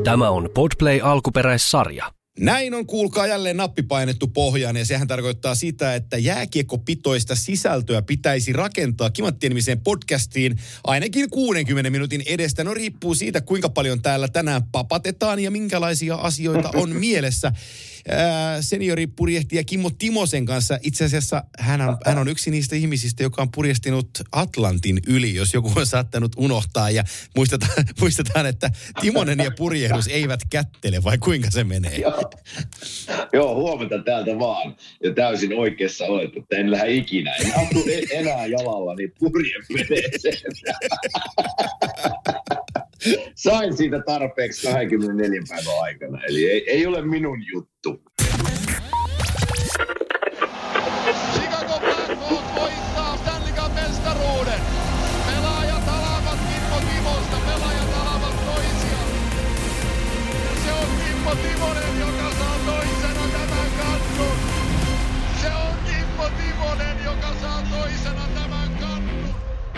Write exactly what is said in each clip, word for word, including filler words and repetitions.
Tämä on Podplay alkuperäissarja. Näin on, kuulkaa, jälleen nappi painettu pohjaan, ja sehän tarkoittaa sitä, että jääkiekkopitoista sisältöä pitäisi rakentaa Kimattien-nimiseen podcastiin ainakin kuudenkymmenen minuutin edestä. No riippuu siitä, kuinka paljon täällä tänään papatetaan ja minkälaisia asioita on mielessä. Ää, senioripurjehtija Kimmo Timosen kanssa. Itse asiassa hän on, hän on yksi niistä ihmisistä, joka on purjehtinut Atlantin yli, jos joku on saattanut unohtaa. Ja muistetaan, muistetaan että Timonen ja purjehdus eivät kättele, vai kuinka se menee? Joo, Joo huomenta täältä vaan. Ja täysin oikeassa olet, että en lähde ikinä. En astu enää jalalla, niin purjeveneeseen. Sain siitä tarpeeksi kaksikymmentäneljä päivän aikana, eli ei, ei ole minun juttu. Chicago Blackhawks voittaa Stanley Cup -mestaruuden. Pelaajat alavat Kimmo Timosta, pelaajat alavat toisiaan. Se on Kimmo Timonen, joka saa toisena tämän kannun. Se on Kimmo Timonen, joka saa toisena tämän kannun.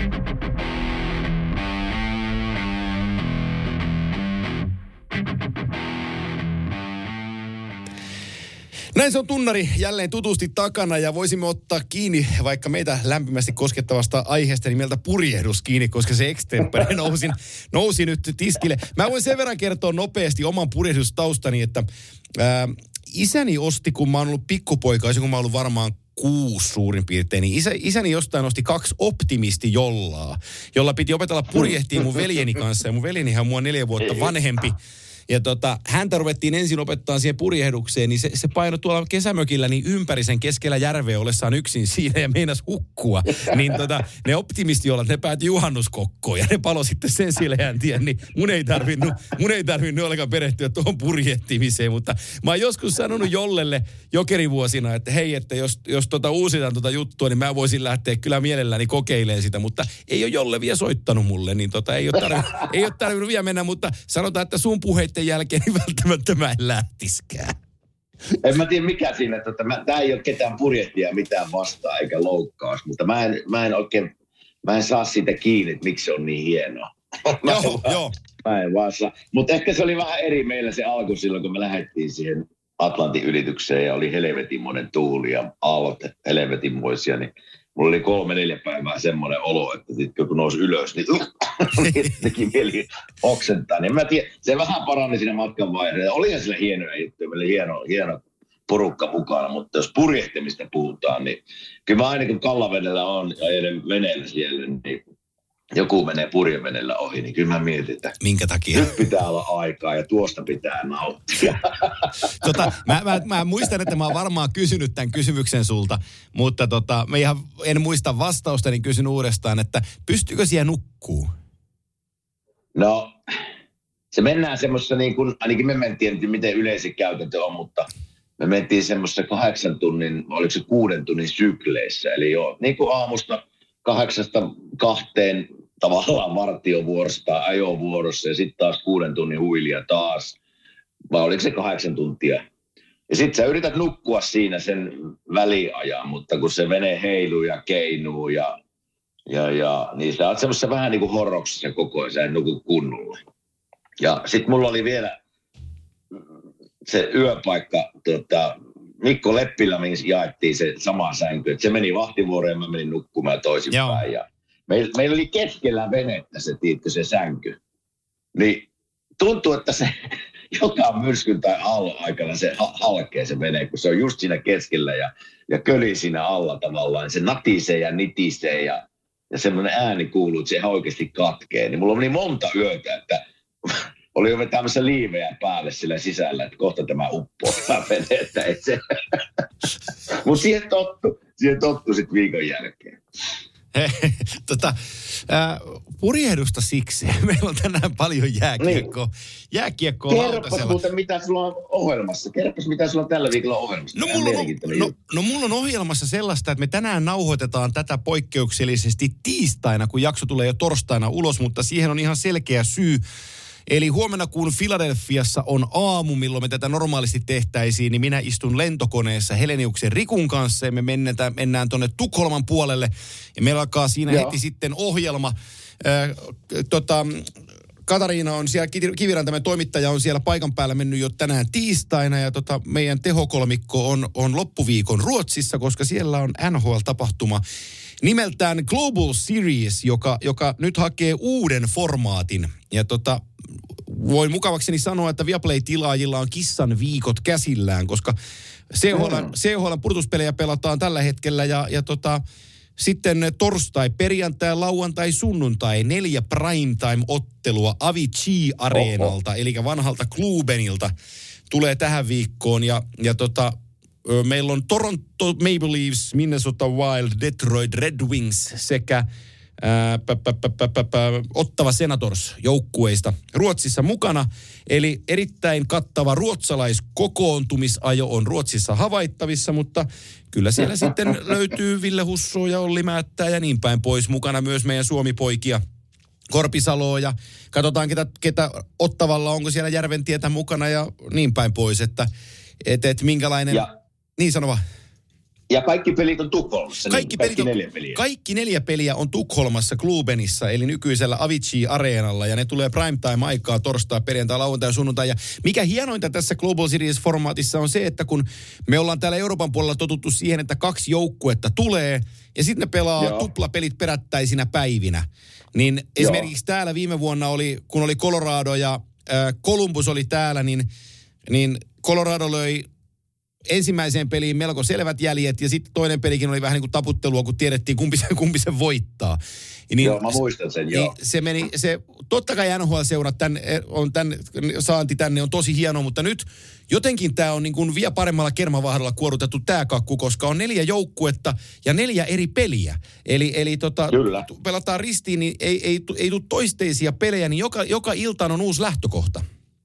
Näin se on tunnari jälleen tutusti takana, ja voisimme ottaa kiinni vaikka meitä lämpimästi koskettavasta aiheesta nimeltä purjehdus kiinni, koska se extempore nousi, nousi nyt tiskille. Mä voin sen verran kertoa nopeasti oman purjehdustaustani, että ää, isäni osti, kun mä oon ollut pikkupoika, kun mä oon ollut varmaan kuusi suurin piirtein, niin isä, isäni jostain osti kaksi optimistijollaa, jolla piti opetella purjehtia mun veljeni kanssa, ja mun veljenihän on mua neljä vuotta vanhempi. Ja tota, häntä ruvettiin ensin opettaa siihen purjehdukseen, niin se, se painoi tuolla kesämökillä niin ympäri sen keskellä järveä ollessaan yksin siinä ja meinas hukkua. Niin tota, ne optimistiolat, ne päätyi juhannuskokkoon ja ne palo sitten sen sileän tien, niin mun ei tarvinnut, mun ei tarvinnut ollenkaan perehtyä tuohon purjehtimiseen. Mutta mä oon joskus sanonut Jollelle jokerivuosina, että hei, että jos, jos tota uusitaan tota juttua, niin mä voisin lähteä kyllä mielelläni kokeilemaan sitä. Mutta ei ole Jolle vielä soittanut mulle, niin tota, ei ole tarvinnut, ei ole tarvinnut vielä mennä, mutta sanotaan, että sun puheit jälkeen niin välttämättä mä en lähtiskään. En mä tiedä mikä siinä, että tämä ei ole ketään purjehtia mitään vastaan eikä loukkaus, mutta mä en, mä en oikein, mä en saa siitä kiinni, että miksi se on niin hienoa. Joo, joo. Mä en vaan saa. Mutta ehkä se oli vähän eri meillä se alku silloin, kun me lähdettiin siihen Atlantin ylitykseen ja oli helvetinmoinen tuuli ja aallot helvetinmoisia, niin mulla oli kolme, neljä päivää semmoinen olo, että sitten kun nousi ylös, niin teki mieli oksentaa. Niin mä tiedän, se vähän parani siinä matkan vaiheessa. Olihan sille hienoja juttuja, meillä oli hieno, hieno porukka mukana, mutta jos purjehtimista puhutaan, niin kyllä mä aina kun Kallavedellä on ja ajan veneellä siellä, niin joku menee purjeveneellä ohi, niin kyllä mä mietin, että minkä takia? Nyt pitää olla aikaa ja tuosta pitää nauttia. Tota, mä, mä, mä muistan, että mä oon varmaan kysynyt tämän kysymyksen sulta, mutta tota, mä ihan en muista vastausta, niin kysyn uudestaan, että pystyykö siellä nukkuu? No, se mennään semmoisessa niin kuin, ainakin me mentiin, miten yleisin käytäntö on, mutta me mentiin semmoisessa kahdeksan tunnin, oliko se kuuden tunnin sykleissä, eli joo, niin kuin aamusta kahdeksasta kahteen tavallaan vartiovuorossa tai ajovuorossa ja sitten taas kuuden tunnin huilia taas, vai oliko se kahdeksan tuntia. Ja sitten sä yrität nukkua siinä sen väliajan, mutta kun se vene heiluu ja keinuu ja, ja, ja niin sä oot semmoisessa vähän niin kuin horroksessa koko ajan, sä en nuku kunnolla. Ja sitten mulla oli vielä se yöpaikka, tota, Mikko Leppilä, missä jaettiin se sama sänky. Et se meni vahtivuoroon ja mä menin nukkumaan toisinpäin. Ja meillä, meillä oli keskellä venettä se, tiitkö, se sänky. Niin tuntuu, että se joka myrskyn tai aallon aikana se halkee se vene, kun se on just siinä keskellä ja, ja köli siinä alla tavallaan. Se natisee ja nitisee ja, ja semmoinen ääni kuuluu, että se ihan oikeasti katkee. Niin mulla oli monta yötä, että oli jo vetämässä liivejä päälle sillä sisällä, että kohta tämä uppoo tämä vene, että et se. Mutta siihen tottu, siihen tottu sitten viikon jälkeen. tota, äh, purjehdusta siksi. Meillä on tänään paljon jääkiekkoa. Niin. Jääkiekkoa lautasella. Kerropas muuten, mitä sulla on ohjelmassa. Kerropas, mitä sulla on tällä viikolla ohjelmassa. No mulla, on, no, no mulla on ohjelmassa sellaista, että me tänään nauhoitetaan tätä poikkeuksellisesti tiistaina, kun jakso tulee jo torstaina ulos, mutta siihen on ihan selkeä syy. Eli huomenna, kun Filadelfiassa on aamu, milloin me tätä normaalisti tehtäisiin, niin minä istun lentokoneessa Heleniuksen Rikun kanssa ja me mennään, mennään tuonne Tukholman puolelle. Ja meillä alkaa siinä Joo. heti sitten ohjelma. Äh, tota, Katariina on siellä, Kivirantamen toimittaja on siellä paikan päällä mennyt jo tänään tiistaina ja tota, meidän tehokolmikko on, on loppuviikon Ruotsissa, koska siellä on N H L-tapahtuma nimeltään Global Series, joka, joka nyt hakee uuden formaatin. Ja tota, voin mukavakseni sanoa, että Viaplay-tilaajilla on kissan viikot käsillään, koska C H L, C H L pudotuspelejä pelataan tällä hetkellä ja, ja tota, sitten torstai, perjantai, lauantai, sunnuntai, neljä primetime-ottelua Avicii-areenalta, eli vanhalta Klubenilta tulee tähän viikkoon. Ja, ja tota, meillä on Toronto Maple Leafs, Minnesota Wild, Detroit Red Wings sekä ää, pä, pä, pä, pä, pä, pä, Ottawa Senators joukkueista Ruotsissa mukana. Eli erittäin kattava ruotsalaiskokoontumisajo on Ruotsissa havaittavissa, mutta kyllä siellä sitten löytyy Ville Husso ja Olli Määttää ja niin päin pois. Mukana myös meidän Suomi-poikia Korpisaloa ja katsotaan ketä, ketä Ottavalla, onko siellä Järventietä mukana ja niin päin pois, että et, et minkälainen... Ja, niin sano vaan. Ja kaikki pelit on Tukholmassa, kaikki, niin, kaikki on, neljä peliä. Kaikki neljä peliä on Tukholmassa Klubenissa, eli nykyisellä Avicii-areenalla, ja ne tulee primetime-aikaa torstai, perjantai, lauantai ja sunnuntai. Ja mikä hienointa tässä Global Series-formaatissa on se, että kun me ollaan täällä Euroopan puolella totuttu siihen, että kaksi joukkuetta tulee, ja sitten ne pelaa Joo. tuplapelit perättäisinä päivinä. Niin Joo. esimerkiksi täällä viime vuonna oli, kun oli Colorado ja äh, Columbus oli täällä, niin, niin Colorado löi ensimmäiseen peliin melko selvät jäljet, ja sitten toinen pelikin oli vähän niin kuin taputtelua, kun tiedettiin, kumpi se, kumpi se voittaa. Niin, joo, mä muistan sen, joo. Niin se meni, se, totta kai N H L-seurat tän, on tän, saanti tänne on tosi hienoa, mutta nyt jotenkin tämä on niin kuin vielä paremmalla kermavahdalla kuorutettu tämä kakku, koska on neljä joukkuetta ja neljä eri peliä. Eli, eli tota, pelataan ristiin, niin ei, ei, ei tule toisteisia pelejä, niin joka, joka iltaan on uusi lähtökohta.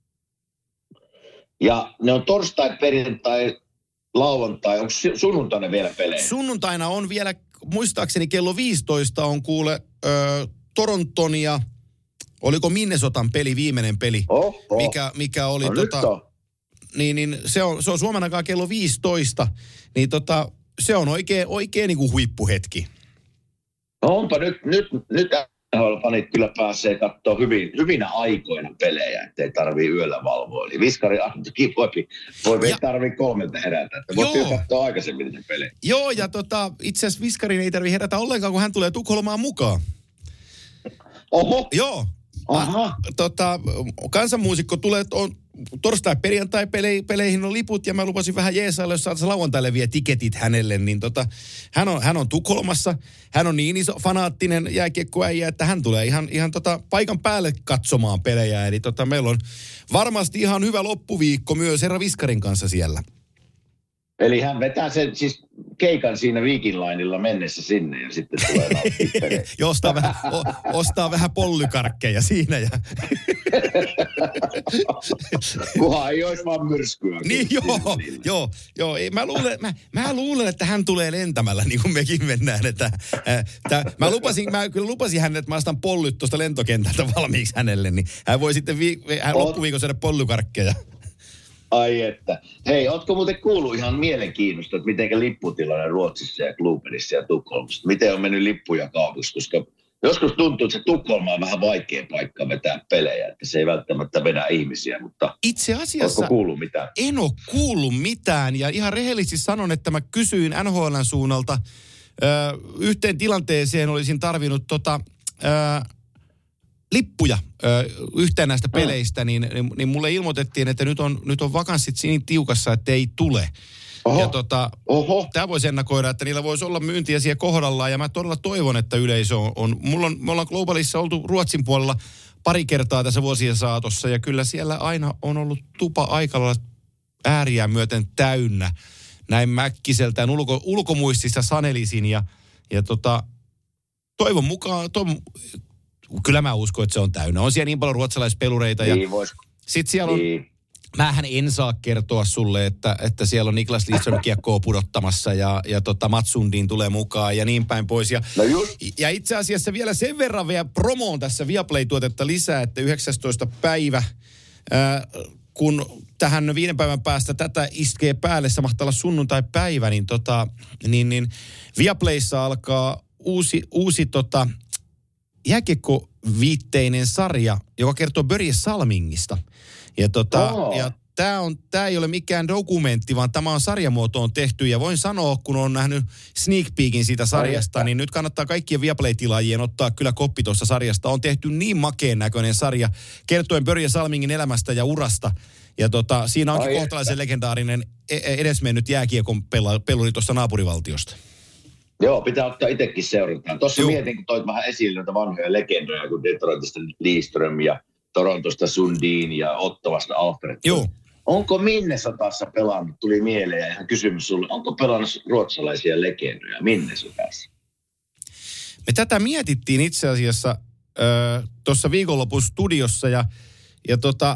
Ja ne on torstai, perjantai, lauantai, onko sunnuntaina vielä pelejä? Sunnuntaina on vielä, muistaakseni kello viisitoista on kuule ö, Toronton ja oliko Minnesotan peli, viimeinen peli, oh, oh. mikä, mikä oli no, tota, niin, niin se on, se on Suomen aikaa kello viisitoista, niin tota, se on oikein, oikein niin kuin huippuhetki. No onpa nyt, nyt, nyt fanit kyllä pääsee katsoa hyvin, hyvinä aikoina pelejä, ettei tarvii yöllä valvoa. Eli viskari Antokin voi, voi ei tarvii kolmelta herätä, että voi kyllä katsoa aikaisemmin niitä pelejä. Joo, ja tota, itse asiassa viskarin ei tarvii herätä ollenkaan, kun hän tulee Tukholmaan mukaan. Oho. Joo. Aha. Tota, kansanmuusikko tulee, on torstai-perjantai-peleihin peleihin on liput, ja mä lupasin vähän jeesailla, jos saataisiin lauantaille vielä tiketit hänelle, niin tota, hän on, hän on Tukholmassa, hän on niin iso fanaattinen jääkiekkoäijä, että hän tulee ihan, ihan tota paikan päälle katsomaan pelejä, eli tota, meillä on varmasti ihan hyvä loppuviikko myös herra Viskarin kanssa siellä. Eli hän vetää sen siis keikan siinä Viking Linella mennessä sinne ja sitten tulee nauttia. Joo, ostaa vähän, o, ostaa vähän pollykarkkeja siinä. Ja... Kuhan ei olisi vaan myrskyä. Niin joo, joo, joo. Ei, mä, luulen, mä, mä luulen, että hän tulee lentämällä niin kuin mekin mennään. Että, äh, tää, mä, lupasin, mä kyllä lupasin hänelle, että mä astan pollyt tuosta lentokentältä valmiiksi hänelle, niin hän voi sitten vi, hän loppuviikon syödä pollykarkkeja. Ai että. Hei, ootko muuten kuullut ihan mielenkiinnosta, että miten lipputilanne Ruotsissa ja Klubenissa ja Tukholmassa? Miten on mennyt lippuja kaupassa? Koska joskus tuntuu, että se Tukholma on vähän vaikea paikka vetää pelejä, että se ei välttämättä vedä ihmisiä, mutta itse asiassa ootko kuullut mitään? En ole kuullut mitään, ja ihan rehellisesti sanon, että mä kysyin N H L:n suunnalta ö, yhteen tilanteeseen olisin tarvinnut tota... Ö, lippuja ö, yhteen näistä peleistä, niin, niin, niin mulle ilmoitettiin, että nyt on, nyt on vakanssit niin tiukassa, että ei tule. Oho. Ja tota, tämä voisi ennakoida, että niillä voisi olla myyntiä siellä kohdallaan, ja mä todella toivon, että yleisö on, on, mulla on, me ollaan Globalissa oltu Ruotsin puolella pari kertaa tässä vuosien saatossa, ja kyllä siellä aina on ollut tupa aikalla ääriä myöten täynnä. Näin Mäkkiseltään ulko, ulkomuistissa sanelisin, ja, ja tota, toivon mukaan, toivon, kyllä mä uskon, että se on täynnä. On siellä niin paljon ruotsalaispelureita. Ja niin vois. Sitten siellä on, niin. Mähän en saa kertoa sulle, että, että siellä on Niklas Lidström kiekkoa pudottamassa ja, ja tota Mats Sundin tulee mukaan ja niin päin pois. Ja, no just. ja itse asiassa vielä sen verran vielä promoon tässä Viaplay-tuotetta lisää, että yhdeksästoista päivä, ää, kun tähän viiden päivän päästä tätä iskee päälle, se mahtaa olla sunnuntai-päivä, niin, tota, niin, niin Viaplayssa alkaa uusi, uusi tota, jääkiekko viitteinen sarja, joka kertoo Börje Salmingista. Ja, tota, oh. ja tämä on, tää ei ole mikään dokumentti, vaan tämä on sarjamuotoon tehty. Ja voin sanoa, kun on nähnyt sneak peekin siitä sarjasta, Ai, niin nyt kannattaa kaikkien Viaplay-tilaajien ottaa kyllä koppi tuossa sarjasta. On tehty niin makeen näköinen sarja, kertoen Börje Salmingin elämästä ja urasta. Ja tota, siinä onkin Ai, kohtalaisen että. legendaarinen edesmennyt jääkiekon peluri tuosta naapurivaltiosta. Joo, pitää ottaa itsekin seurataan. Tuossa mietin, kun toit vähän esille noita vanhoja legendoja, kun Detroitista Lidström ja Torontosta Sundin ja Ottavasta Alfred. Joo. Onko Minnesotassa pelannut, tuli mieleen ja ihan kysymys sulle, onko pelannut ruotsalaisia legendoja Minnesotassa? Me tätä mietittiin itse asiassa äh, tuossa viikonlopun studiossa ja, ja tota,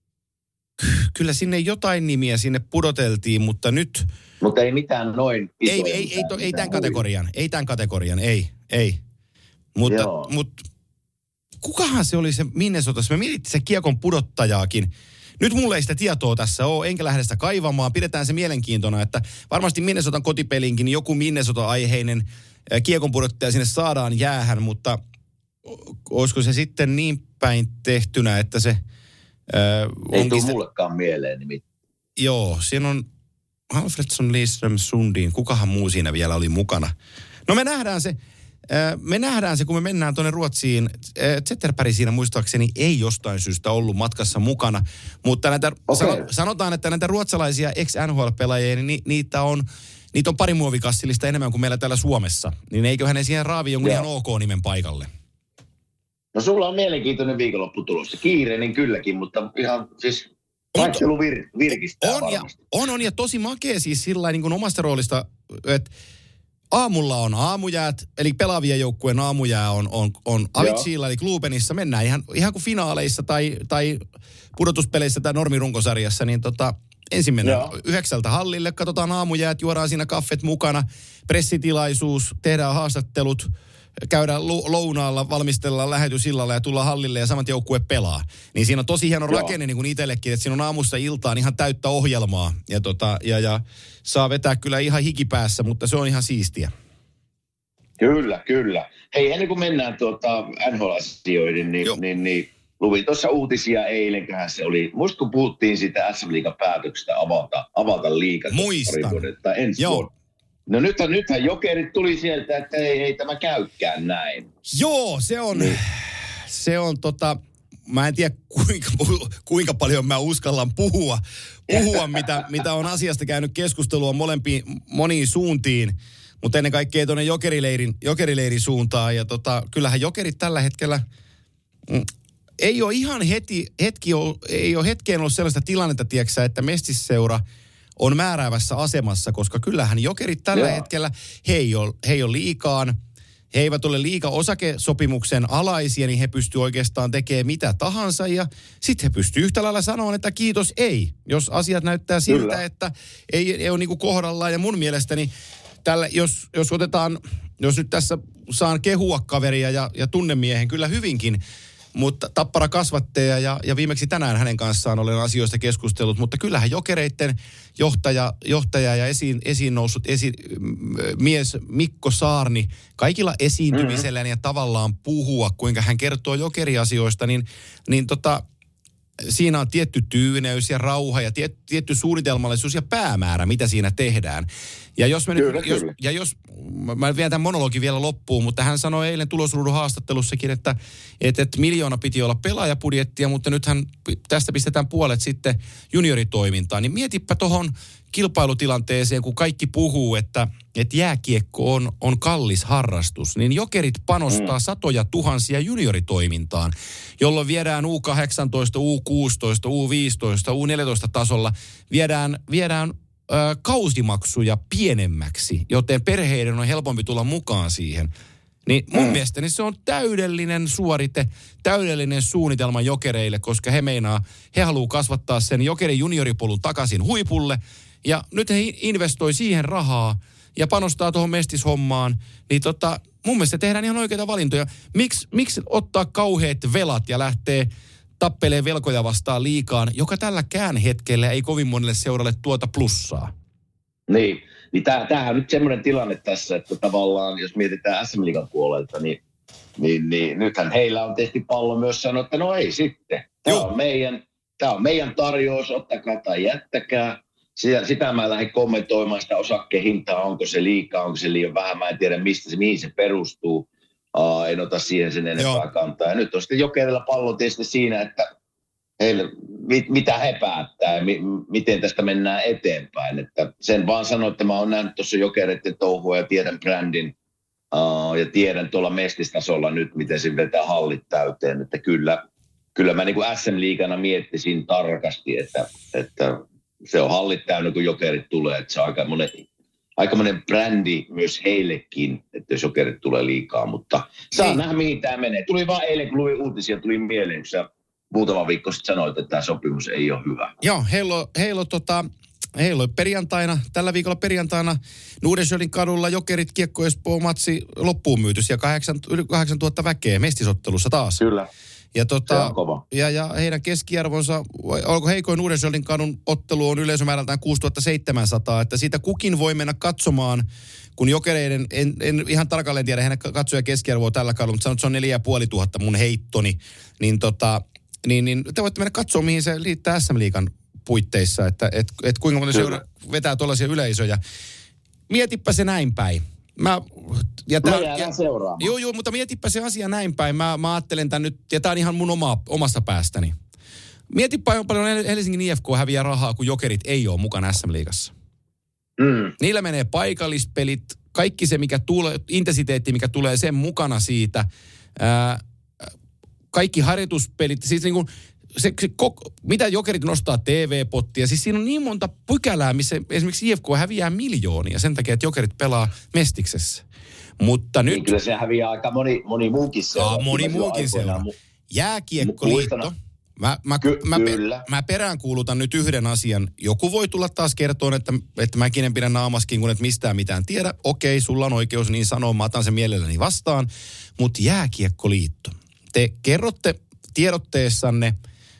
kyllä sinne jotain nimiä sinne pudoteltiin, mutta nyt... Mutta ei mitään noin isoja. Ei, ei, ei, to, ei tämän kategorian, ei tämän kategorian, ei, ei. Mutta, mutta kukahan se oli se Minnesotassa? Me mietittiin se kiekon pudottajaakin. Nyt mulle ei sitä tietoa tässä ole, enkä lähde sitä kaivamaan. Pidetään se mielenkiintona, että varmasti Minnesotan kotipelinkin joku Minnesota-aiheinen kiekon pudottaja sinne saadaan jäähän, mutta olisiko se sitten niin päin tehtynä, että se... Äh, ei tule mullekaan mieleen nimittäin. Joo, siinä on Alfredsson, Lidström, Sundin. Kukahan muu siinä vielä oli mukana? No me nähdään se, äh, me nähdään se, kun me mennään tuonne Ruotsiin. Äh, Zetterberg siinä muistaakseni ei jostain syystä ollut matkassa mukana. Mutta näitä, okay. sano, sanotaan, että näitä ruotsalaisia ex-N H L-pelaajia, niin ni, niitä on... Niitä on pari muovikassillista enemmän kuin meillä täällä Suomessa. Niin eiköhän ne siihen raavi jonkun ihan OK-nimen paikalle. No sulla on mielenkiintoinen viikonloppu tulossa. Kiireinen kylläkin, mutta ihan siis taistelu vir, virkistää on varmasti. Ja, on, on ja tosi makea siis sillä niin kuin omasta roolista, että aamulla on aamujäät, eli pelaavien joukkueen aamujää on, on, on Avicilla, eli Klubenissa. Mennään ihan, ihan kuin finaaleissa tai, tai pudotuspeleissä tai normirunkosarjassa, niin tota... Ensin mennään Joo. yhdeksältä hallille, katsotaan aamujäät, juodaan siinä kaffet mukana, pressitilaisuus, tehdään haastattelut, käydään lounaalla, valmistellaan lähetysillalla ja tullaan hallille ja samat joukkue pelaa. Niin siinä on tosi hieno Joo. rakenne niin kuin itsellekin, että siinä on aamussa iltaan ihan täyttä ohjelmaa ja, tota, ja, ja saa vetää kyllä ihan hikipäässä, mutta se on ihan siistiä. Kyllä, kyllä. Hei, ennen kuin mennään tuota N H L-asioihin, niin, niin, niin luin tuossa uutisia eilenköhän se oli. Muista kun puhuttiin siitä S M-liigan päätöksestä avata, avata liiga. Muistan. Vuodelta, ensi Joo. Vuoden. No nythän, nythän jokerit tuli sieltä, että ei, ei tämä käykään näin. Joo, se on, niin. se on tota, mä en tiedä kuinka, kuinka paljon mä uskallan puhua, puhua mitä, mitä on asiasta käynyt keskustelua molempiin, moniin suuntiin. Mutta ennen kaikkea tuonne jokerileirin, jokerileirin suuntaan. Ja tota, kyllähän jokerit tällä hetkellä... Mm, Ei ole ihan heti, hetki, ei ole hetkeen ollut sellaista tilannetta, tiedätkö, että mestisseura on määräävässä asemassa, koska kyllähän jokerit tällä Joo. hetkellä, he ei, ole, he ei ole liikaan, he eivät ole liiga osakesopimuksen alaisia, niin he pystyvät oikeastaan tekemään mitä tahansa ja sitten he pystyvät yhtä lailla sanomaan, että kiitos ei, jos asiat näyttää siltä, Kyllä. että ei, ei ole niin kuin kohdallaan ja mun mielestäni tällä, jos, jos otetaan, jos nyt tässä saan kehua kaveria ja, ja tunnemiehen kyllä hyvinkin, mutta Tappara kasvattaja ja, ja viimeksi tänään hänen kanssaan olen asioista keskustellut, mutta kyllähän jokereiden johtaja, johtaja ja esiin, esiin noussut esi, mies Mikko Saarni kaikilla esiintymisellään ja tavallaan puhua, kuinka hän kertoo jokeriasioista, niin, niin tota, siinä on tietty tyyneys ja rauha ja tiet, tietty suunnitelmallisuus ja päämäärä, mitä siinä tehdään. Ja jos me kyllä, nyt, jos, ja jos, mä vien tämän monologin vielä loppuun, mutta hän sanoi eilen Tulosruudun haastattelussakin, että, että, että miljoona piti olla pelaajapudjettia, mutta nythän tästä pistetään puolet sitten junioritoimintaan. Niin mietipä tuohon kilpailutilanteeseen, kun kaikki puhuu, että, että jääkiekko on, on kallis harrastus, niin jokerit panostaa mm. satoja tuhansia junioritoimintaan, jolloin viedään U kahdeksantoista, U kuusitoista, U viisitoista, U neljätoista tasolla, viedään, viedään ö, kausimaksuja pienemmäksi, joten perheiden on helpompi tulla mukaan siihen. Niin mun mm. mielestäni se on täydellinen suorite, täydellinen suunnitelma jokereille, koska he meinaa, he haluaa kasvattaa sen jokerin junioripolun takaisin huipulle, ja nyt he investoi siihen rahaa ja panostaa tuohon mestishommaan, niin tota, mun mielestä tehdään ihan oikeita valintoja. Miks, miksi ottaa kauheat velat ja lähtee tappelee velkoja vastaan liigaan, joka tälläkään hetkellä ei kovin monelle seuralle tuota plussaa? Niin, niin tämähän on nyt semmoinen tilanne tässä, että tavallaan jos mietitään S M-liigan puolelta, niin Niin, niin nythän heillä on tehty pallo myös sanoa, että no ei sitten. Tämä on meidän, tämä on meidän tarjous, ottakaa tai jättäkää. Sitä, sitä mä lähdin kommentoimaan sitä osakkeen hintaa, onko se liikaa, onko se liian vähän. Mä en tiedä, mistä se, mihin se perustuu. Uh, en ota siihen sen enempää Joo. kantaa. Ja nyt on sitten Jokerilla pallo tietysti siinä, että heille, mit, mitä he päättää ja mi, miten tästä mennään eteenpäin. Että sen vaan sanon, että mä oon nähnyt tuossa Jokereiden touhua ja tiedän brändin uh, ja tiedän tuolla mestistasolla nyt, miten se vetää hallit täyteen. Että kyllä, kyllä mä niin kuin S M-liigana miettisin tarkasti, että, että se on hallit täynnä, kun Jokerit tulee. Että se on aika monen, aikamoinen brändi myös heillekin, että jos Jokerit tulee liikaa. Mutta saa Hei. nähdä, mihin tämä menee. Tuli vaan eilen, kun luin uutisia, tuli mieleen, kun sä muutama viikko sitten sanoit, että tämä sopimus ei ole hyvä. Joo, heillä on tota, heillä on perjantaina, tällä viikolla perjantaina Nuudensjölin kadulla Jokerit Kiekko Espoo matsi loppuun myyty. Ja kahdeksan, yli kahdeksantuhatta väkeä mestisottelussa taas. Kyllä. Ja, tota, ja, ja heidän keskiarvonsa, onko heikoin Nuudensjölin kadun ottelu on yleisömäärältään kuusituhatta seitsemänsataa, että siitä kukin voi mennä katsomaan, kun Jokereiden, en, en ihan tarkalleen tiedä heidän katsoja keskiarvoa tällä kadulla, mutta sanon, että se on neljä ja puoli tuhatta mun heittoni, niin, tota, niin, niin te voitte mennä katsomaan, mihin se liittää S M-liigan puitteissa, että et, et kuinka monta seura vetää tuollaisia yleisöjä. Mietipä se näin päin. Mä, ja tää, mä jäädään seuraamaan. Joo, joo, mutta mietipä se asia näin päin. Mä, mä ajattelen tämän nyt, ja tää on ihan mun oma, omasta päästäni. Mietipä, on paljon Helsingin I F K häviää rahaa, kun Jokerit ei ole mukana S M-liigassa. Mm. Niillä menee paikallispelit, kaikki se, mikä tulee, intensiteetti, mikä tulee sen mukana siitä. Ää, kaikki harjoituspelit, siis niin kuin se, se koko, mitä Jokerit nostaa T V-pottia, siis siinä on niin monta pykälää, missä esimerkiksi I F K häviää miljoonia sen takia, että Jokerit pelaa Mestiksessä. Mutta nyt... Niin kyllä se häviää aika moni, moni muukin seura. Moni muukin seura. Mu- Jääkiekkoliitto. Mä, mä, Ky- mä, mä, mä peräänkuulutan nyt yhden asian. Joku voi tulla taas kertoa, että, että mäkin en pidä naamaskin, kun et mistään mitään tiedä. Okei, sulla on oikeus niin sanoa, mä otan sen mielelläni vastaan. Mutta Jääkiekkoliitto. Te kerrotte tiedotteessanne,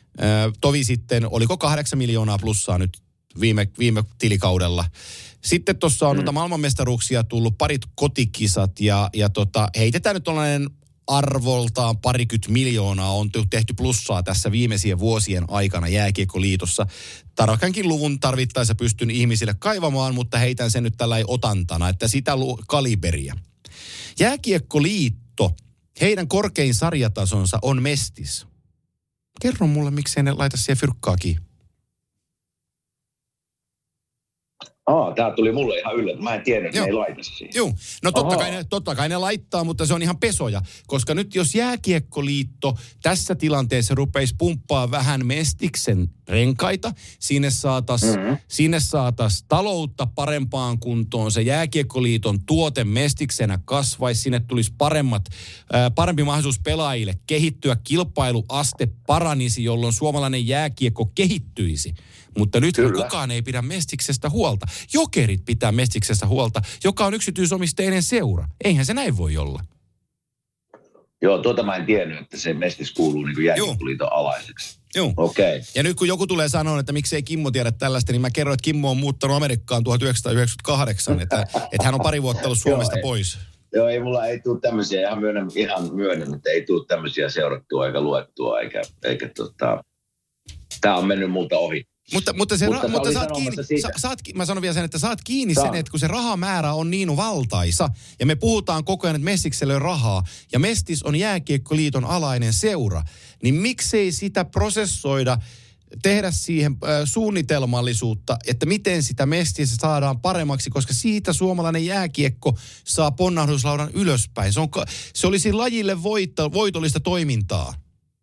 tovi sitten, oliko kahdeksan miljoonaa plussaa nyt viime, viime tilikaudella. Sitten tuossa on mm. noita maailmanmestaruuksia tullut, parit kotikisat ja, ja tota, heitetään nyt tällainen arvoltaan parikymmentä miljoonaa on tehty plussaa tässä viimeisien vuosien aikana Jääkiekkoliitossa. Tarkankin luvun tarvittaessa pystyn ihmisille kaivamaan, mutta heitän sen nyt tällä otantana, että sitä lu- kaliberia. Jääkiekkoliitto, heidän korkein sarjatasonsa on Mestis. Kerro mulle, miksei ne laita siihen fyrkkaakin. Aa, tää tuli mulle ihan yllätys. Mä en tiedä, että ne ei laita siihen. Joo, no totta kai, ne, totta kai ne laittaa, mutta se on ihan pesoja. Koska nyt jos Jääkiekkoliitto tässä tilanteessa rupeisi pumppaa vähän Mestiksen renkaita, sinne saataisiin mm-hmm. sinne saatais taloutta parempaan kuntoon. Se Jääkiekkoliiton tuote Mestiksenä kasvaisi, sinne tulisi paremmat, äh, parempi mahdollisuus pelaajille kehittyä, kilpailuaste paranisi, jolloin suomalainen jääkiekko kehittyisi. Mutta nyt kukaan ei pidä Mestiksestä huolta. Jokerit pitää Mestiksestä huolta, joka on yksityisomisteinen seura. Eihän se näin voi olla. Joo, tuota mä en tiennyt, että se Mestis kuuluu niin kuin Jääkiekkoliiton alaiseksi. Joo. Okei. Okay. Ja nyt kun joku tulee sanoa, että miksei Kimmo tiedä tällaista, niin mä kerron, että Kimmo on muuttanut Amerikkaan tuhatyhdeksänsataayhdeksänkymmentäkahdeksan, että, että hän on pari vuotta ollut Suomesta Joo, pois. Joo, ei mulla ei tule tämmöisiä, ihan myönnän, ihan myönnän, että ei tule tämmöisiä seurattua eikä luettua, eikä, eikä tota, tää on mennyt multa ohi. Mutta, mutta, se mutta, ra- mutta saat kiinni, sa- saat, mä sanon vielä sen, että saat kiinni Saan. sen, että kun se rahamäärä on niin valtaisa, ja me puhutaan koko ajan, että Mestikselle on rahaa, ja Mestis on Jääkiekkoliiton alainen seura, niin miksei sitä prosessoida, tehdä siihen äh, suunnitelmallisuutta, että miten sitä Mestissä saadaan paremmaksi, koska siitä suomalainen jääkiekko saa ponnahduslaudan ylöspäin. Se, on, se olisi lajille voitto, voitollista toimintaa.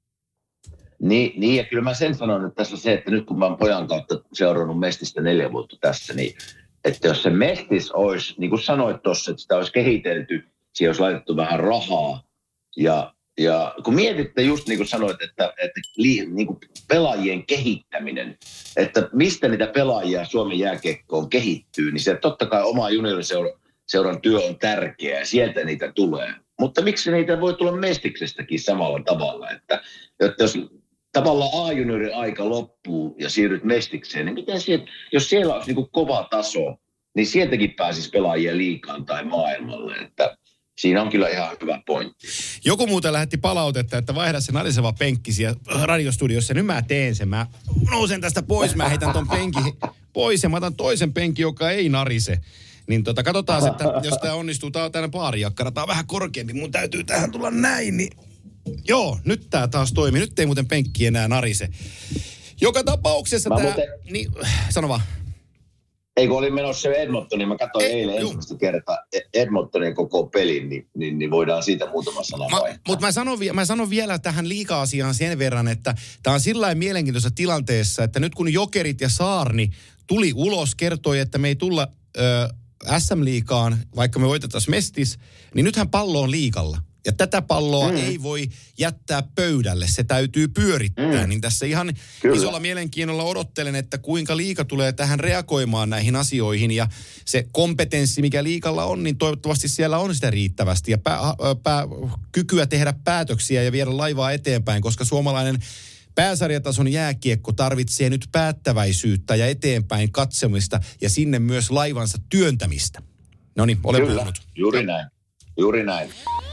Niin, niin, ja kyllä mä sen sanon, että tässä se, että nyt kun mä oon pojan kautta seurannut Mestistä neljä vuotta tässä, niin että jos se Mestis olisi, niin kuin sanoit tuossa, että sitä olisi kehitelty, siihen olisi laitettu vähän rahaa, ja, ja kun mietitte just niin kuin sanoit, että, että niin kuin pelaajien kehittäminen, että mistä niitä pelaajia Suomen jääkiekkoon kehittyy, niin se totta kai oma junioriseuran työ on tärkeää, ja sieltä niitä tulee. Mutta miksi niitä voi tulla Mestiksestäkin samalla tavalla, että, että jos tavallaan A-juniorin aika loppuu ja siirryt Mestikseen, niin miten sieltä, jos siellä olisi niin kuin kova taso, niin sieltäkin pääsisi pelaajia liigaan tai maailmalle. Että, siinä on kyllä ihan hyvä pointti. Joku muuten lähetti palautetta, että vaihda se nariseva penkki siellä radiostudiossa. Nyt mä teen sen. Mä nousen tästä pois, mä heitän ton penkin pois ja mä otan toisen penkin, joka ei narise. Niin tota, katsotaan, että jos tää onnistuu, tää on tänne baarijakkara, tää on vähän korkeampi, mun täytyy tähän tulla näin, niin joo, nyt tää taas toimii. Nyt ei muuten penkki enää narise. Joka tapauksessa mä tää, muuten... niin, sano vaan. Ei kun olin menossa Edmontoniin, mä katsoin Ei, eilen juu. ensimmäistä kertaa Edmontonin koko pelin, niin, niin, niin voidaan siitä muutama sana vaihtaa. Mutta mä, sanon, mä sanon vielä tähän liiga-asiaan sen verran, että tämä on sillä lailla mielenkiintoisessa tilanteessa, että nyt kun Jokerit ja Saarni tuli ulos, kertoi, että me ei tulla ö, S M-liigaan, vaikka me voitettaisiin Mestis, niin nythän pallo on liigalla. Ja tätä palloa mm. ei voi jättää pöydälle, se täytyy pyörittää. Mm. Niin tässä ihan Kyllä. isolla mielenkiinnolla odottelen, että kuinka liiga tulee tähän reagoimaan näihin asioihin. Ja se kompetenssi, mikä liigalla on, niin toivottavasti siellä on sitä riittävästi. Ja pää, pää, kykyä tehdä päätöksiä ja viedä laivaa eteenpäin, koska suomalainen pääsarjatason jääkiekko tarvitsee nyt päättäväisyyttä ja eteenpäin katsomista ja sinne myös laivansa työntämistä. No niin, olen Kyllä. puhunut. Juuri näin. Juuri näin.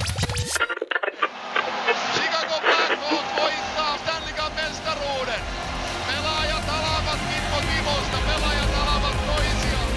Chicago Blackhawks voittaa Stanley Cup -mestaruuden. Pelaajat alavat Kimmo Timosta, pelaajat alavat toisiaan.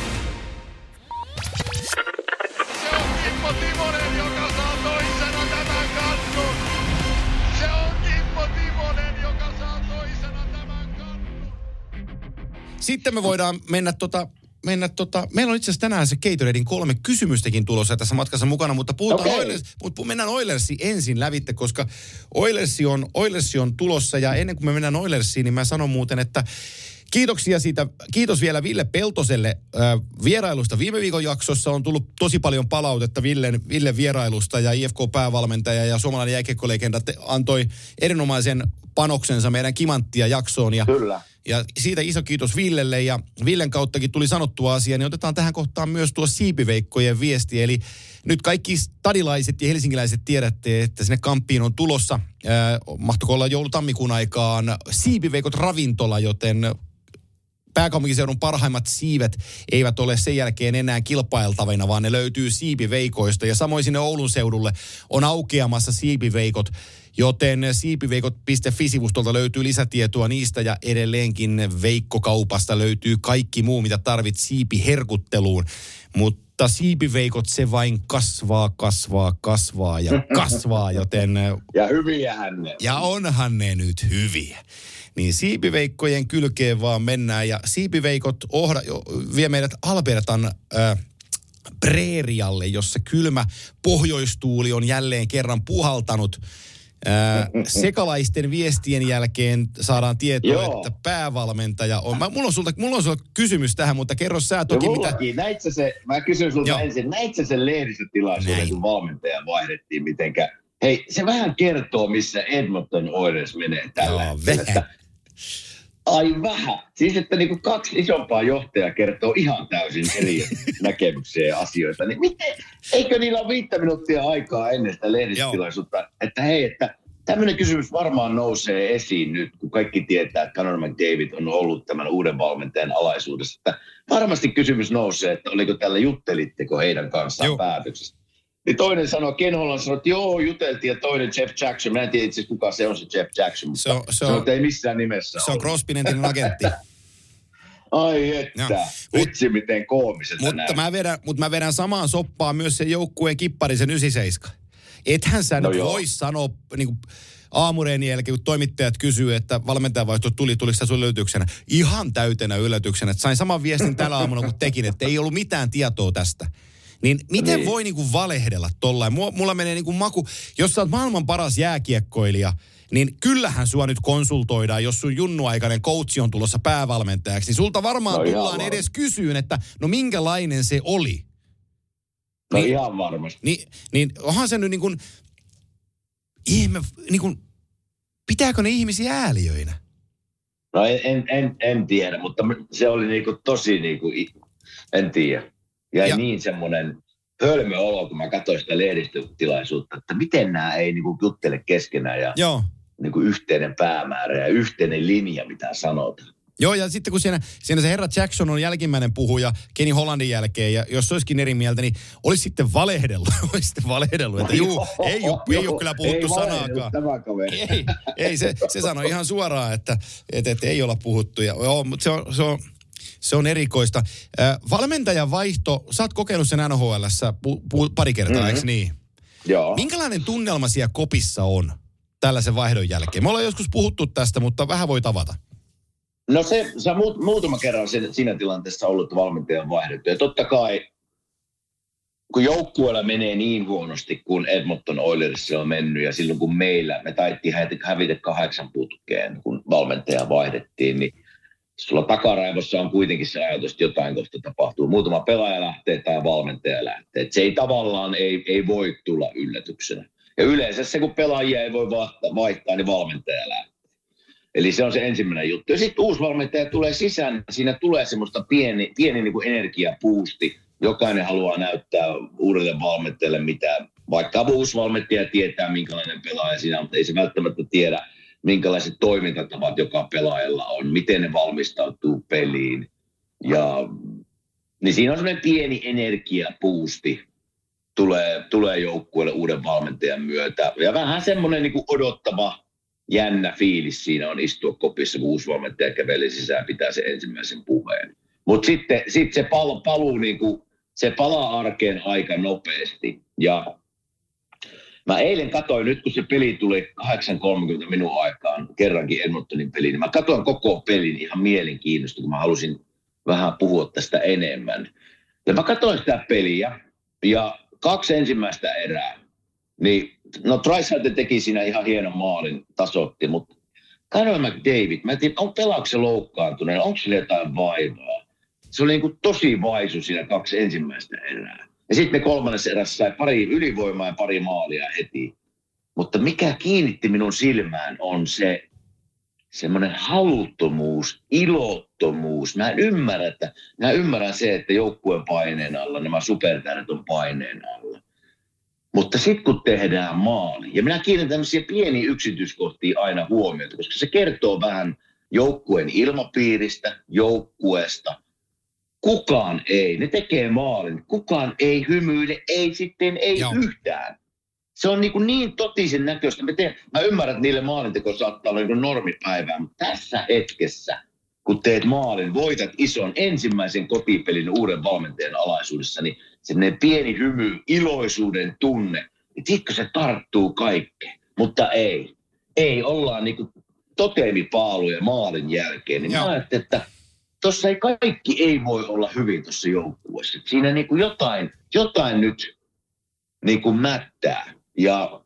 Se on Kimmo Timonen, joka saa toisena tämän kannun. Se on Kimmo Timonen, joka saa toisena tämän kannun. Sitten me voidaan mennä tota... Mennä tota, meillä on itse asiassa tänään se Gatoraden kolme kysymystäkin tulossa tässä matkassa mukana, mutta puhutaan okay. Oilers, mutta mennään Oilersiin ensin lävitte, koska Oilersi on, Oilersi on tulossa ja ennen kuin me mennään Oilersiin, niin mä sanon muuten, että kiitoksia siitä, kiitos vielä Ville Peltoselle äh, vierailusta. Viime viikon jaksossa on tullut tosi paljon palautetta Villen, Villen vierailusta ja I F K-päävalmentaja ja suomalainen jääkiekkolegenda antoi erinomaisen panoksensa meidän Kimanttia jaksoon. Ja, Kyllä. ja siitä iso kiitos Villelle ja Villen kauttakin tuli sanottua asia, niin otetaan tähän kohtaan myös tuo siipiveikkojen viesti. Eli nyt kaikki stadilaiset ja helsinkiläiset tiedätte, että sinne Kamppiin on tulossa, äh, mahtoiko olla joulu-tammikuun aikaan, siipiveikot ravintola, joten pääkaupunkiseudun parhaimmat siivet eivät ole sen jälkeen enää kilpailtavina, vaan ne löytyy siipiveikoista. Ja samoin sinne Oulun seudulle on aukeamassa siipiveikot, joten siipiveikot piste fi-sivustolta löytyy lisätietoa niistä ja edelleenkin Veikkokaupasta löytyy kaikki muu, mitä tarvit siipiherkutteluun. Mutta siipiveikot se vain kasvaa, kasvaa, kasvaa ja kasvaa, joten... Ja hyviähän ne. Ja onhan ne nyt hyviä. Niin siipiveikkojen kylkeen vaan mennään ja siipiveikot ohda, vie meidät Albertan äh, preerialle, jossa kylmä pohjoistuuli on jälleen kerran puhaltanut. Äh, sekalaisten viestien jälkeen saadaan tietoa, Joo. että päävalmentaja on. Mä, mulla, on sulta, mulla on sulta kysymys tähän, mutta kerro sä toki no, mitä... Näit se, mä kysyn sulta Joo. ensin, näit sä sen lehdistötilaisuuden, kun valmentaja vaihdettiin mitenkä... Hei, se vähän kertoo, missä Edmonton Oilers menee tällä Joo, hetkellä. Ai vähän. Siis, että niinku kaksi isompaa johtajaa kertoo ihan täysin eri näkemyksiä ja asioita. Niin miten, eikö niillä ole viittä minuuttia aikaa ennen sitä lehdistötilaisuutta, että hei, että tämmöinen kysymys varmaan nousee esiin nyt, kun kaikki tietää, että Conor McDavid on ollut tämän uuden valmentajan alaisuudessa. Että varmasti kysymys nousee, että oliko tällä juttelitteko heidän kanssaan Joo. päätöksestä. Niin toinen sanoi, Ken Holland sanoi, että joo, juteltiin, ja toinen Jeff Jackson. Mä en tiedä itse asiassa, kuka se on se Jeff Jackson, mutta se on, se on, sanoi, että ei missään nimessä Se on Crosbyn entinen agentti. Ai että, vitsi miten koomiselta mutta näin. mä, vedän, mutta mä vedän samaan soppaan myös sen joukkueen kipparisen yhdeksänkymmentäseitsemän. Ethän sä no nyt voi sanoa, niin kuin aamureen jälkeen, kun toimittajat kysyy, että valmentajavaihto tuli, tuliko sitä sun yllätyksenä? Ihan täytenä yllätyksenä. Että sain saman viestin tällä aamuna, kun tekin, että ei ollut mitään tietoa tästä. Niin miten niin. voi niinku valehdella tollain? Mulla menee niinku maku, jos sä oot maailman paras jääkiekkoilija, niin kyllähän sua nyt konsultoidaan, jos sun junnuaikainen coachi on tulossa päävalmentajaksi. Niin sulta varmaan no tullaan edes kysyyn, että no minkälainen se oli? No niin, ihan varmasti. Niin, niin onhan se nyt niin kuin, ihme, niin kuin, pitääkö ne ihmisiä ääliöinä? No en, en, en, en tiedä, mutta se oli niinku tosi niinku, en tiedä. Jäi ja. niin semmoinen hölmö olo, kun mä katsoin sitä lehdistötilaisuutta, että miten nämä ei niinku juttele keskenään ja Joo. Niinku yhteinen päämäärä ja yhteinen linja, mitä sanotaan. Joo, ja sitten kun siinä, siinä se herra Jackson on jälkimmäinen puhuja Kenny Hollandin jälkeen, ja jos se olisikin eri mieltä, niin olisi sitten valehdellut. olisi sitten valehdellut, että juu, ei, joo, ei joo, ole kyllä puhuttu ei sanaakaan. Ei, ei se, se sanoi ihan suoraan, että, että, että ei olla puhuttu. Ja, joo, mutta se on, se on, se on erikoista. Äh, valmentajan vaihto, sä oot kokeillut sen N H L:ssä pu, pu, pari kertaa, mm-hmm. eikö niin? Joo. Minkälainen tunnelma siellä kopissa on tällaisen vaihdon jälkeen? Me ollaan joskus puhuttu tästä, mutta vähän voi tavata. No se, sä muut, muutama kerran siinä tilanteessa ollut valmentajan vaihdettu. Ja totta kai, kun joukkueella menee niin huonosti, kun Edmonton Oilersilla on mennyt, ja silloin kun meillä, me taittiin hävitä kahdeksan putkeen, kun valmentaja vaihdettiin, niin sulla takaraivossa on kuitenkin se ajatus, että jotain kohta tapahtuu. Muutama pelaaja lähtee tai valmentaja lähtee. Et se ei tavallaan, ei, ei voi tulla yllätyksenä. Ja yleensä se, kun pelaajia ei voi vaihtaa, vaihtaa niin valmentaja lähtee. Eli se on se ensimmäinen juttu. Ja sitten uusi valmentaja tulee sisään, siinä tulee semmoista pieni, pieni niin kuin energiapuusti. Jokainen haluaa näyttää uudelle valmentajalle, mitä vaikka uusi valmentaja tietää, minkälainen pelaaja siinä on, mutta ei se välttämättä tiedä, minkälaiset toimintatavat joka pelaajalla on, miten ne valmistautuu peliin. Ja, niin siinä on semmoinen pieni energiapuusti tulee, tulee joukkueelle uuden valmentajan myötä. Ja vähän semmoinen niin kuin odottava, jännä fiilis siinä on istua kopissa, kun uusi valmentaja kävelee sisään, pitää sen ensimmäisen puheen. Mutta sitten sit se pal- paluu, niin kuin, se palaa arkeen aika nopeasti. Ja mä eilen katsoin, nyt kun se peli tuli kahdeksan kolmekymmentä minun aikaan, kerrankin Edmontonin peliin, niin mä katsoin koko pelin ihan mielenkiinnosta, kun mä halusin vähän puhua tästä enemmän. Ja mä katsoin sitä peliä, ja kaksi ensimmäistä erää, niin no Draisaitl teki siinä ihan hienon maalin, tasoitti, mutta Connor McDavid, mä en tiedä, on pelaako se loukkaantuneen, onko sillä jotain vaivaa? Se oli niin kuin tosi vaisu siinä kaksi ensimmäistä erää. Ja sitten kolmannessa erässä sai pari ylivoimaa ja pari maalia heti. Mutta mikä kiinnitti minun silmään on se semmoinen haluttomuus, ilottomuus. Mä en ymmärrä, että, mä ymmärrän se, että joukkueen paineen alla, nämä supertähdet on paineen alla. Mutta sitten kun tehdään maali, ja minä kiinnitän tämmöisiä pieniä yksityiskohtia aina huomiota, koska se kertoo vähän joukkueen ilmapiiristä, joukkueesta. Kukaan ei, ne tekee maalin, kukaan ei hymyile, ei sitten, ei Joo. yhtään. Se on niin, kuin niin totisen näköistä. Mä, teen, mä ymmärrän, että niille maalinteko saattaa olla niin normipäivää, mutta tässä hetkessä, kun teet maalin, voitat ison ensimmäisen kotipelin uuden valmentajan alaisuudessa, niin semmoinen pieni hymy, iloisuuden tunne, niin tiedätkö, se tarttuu kaikkeen. Mutta ei, ei ollaan niin kuin totemipaaluja maalin jälkeen. Niin mä ajattelin, että tuossa ei kaikki ei voi olla hyvin tuossa joukkueessa. Siinä niin kuin jotain, jotain nyt niin kuin mättää. Ja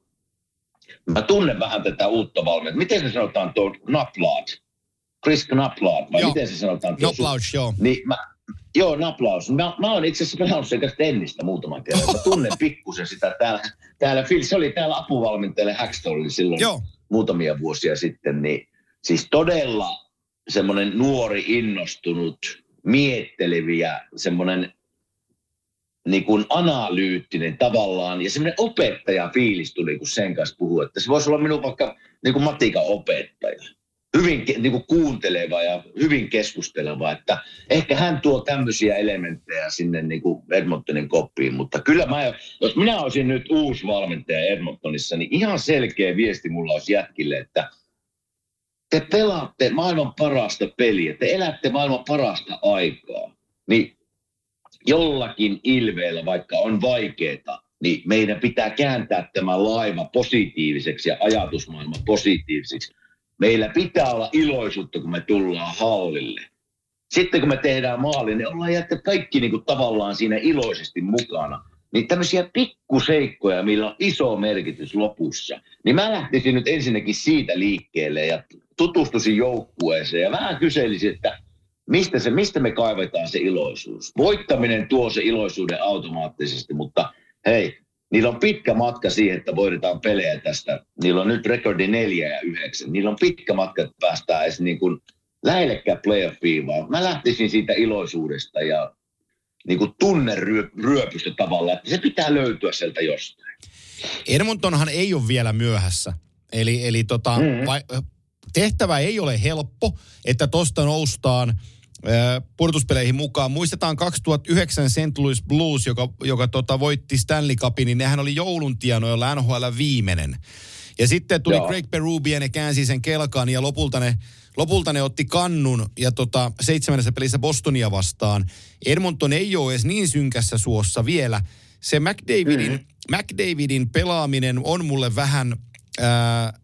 mä tunnen vähän tätä uutta valmentaja. Miten se sanotaan tuo Knaplaut? Chris Knaplaut, vai joo. miten se sanotaan? Knaplaut, joo. Niin mä, joo, Knaplaut. Mä, mä oon itse asiassa pelannut sen kanssa tennistä muutaman kerran. Mä tunnen pikkusen sitä täällä. täällä se oli täällä apuvalmentajalle Hackstallilla silloin joo. muutamia vuosia sitten. Niin, siis todella semmoinen nuori, innostunut, mietteleviä, semmoinen niin kuin analyyttinen tavallaan, ja semmoinen opettajafiilis tuli, kun sen kanssa puhuu, että se voisi olla minun vaikka niin kuin matikan opettaja. Hyvin niin kuin kuunteleva ja hyvin keskusteleva, että ehkä hän tuo tämmöisiä elementtejä sinne niin kuin Edmontonin koppiin, mutta kyllä mä, jos minä olisin nyt uusi valmentaja Edmontonissa, niin ihan selkeä viesti mulla olisi jätkille, että te pelaatte maailman parasta peliä, te elätte maailman parasta aikaa, niin jollakin ilveellä, vaikka on vaikeaa, niin meidän pitää kääntää tämä laiva positiiviseksi ja ajatusmaailma positiiviseksi. Meillä pitää olla iloisuutta, kun me tullaan hallille. Sitten kun me tehdään maali, niin ollaan jättä kaikki niin kuin tavallaan siinä iloisesti mukana. Niin tämmöisiä pikkuseikkoja, millä on iso merkitys lopussa. Niin mä lähtisin nyt ensinnäkin siitä liikkeelle ja tutustuisin joukkueeseen ja vähän kyselisin, että Mistä, se, mistä me kaivetaan se iloisuus? Voittaminen tuo se iloisuuden automaattisesti, mutta hei, niillä on pitkä matka siihen, että voitetaan pelejä tästä. Niillä on nyt rekordi neljä ja yhdeksän. Niillä on pitkä matka, että päästään edes niin kuin lähellekään playoffiin, vaan mä lähtisin siitä iloisuudesta ja niin kuin tunneryöpystä tavallaan, että se pitää löytyä sieltä jostain. Edmontonhan ei ole vielä myöhässä. Eli, eli tota, mm-hmm. vai, tehtävä ei ole helppo, että tosta noustaan pudotuspeleihin mukaan. Muistetaan kaksituhattayhdeksän Saint Louis Blues, joka, joka tota, voitti Stanley Cupin, niin nehän oli joulun tienoilla N H L viimeinen. Ja sitten tuli Joo. Craig Berube ja ne käänsi sen kelkan ja lopulta ne, lopulta ne otti kannun ja tota, seitsemännessä pelissä Bostonia vastaan. Edmonton ei ole edes niin synkässä suossa vielä. Se McDavidin, mm-hmm. McDavidin pelaaminen on mulle vähän... Ää,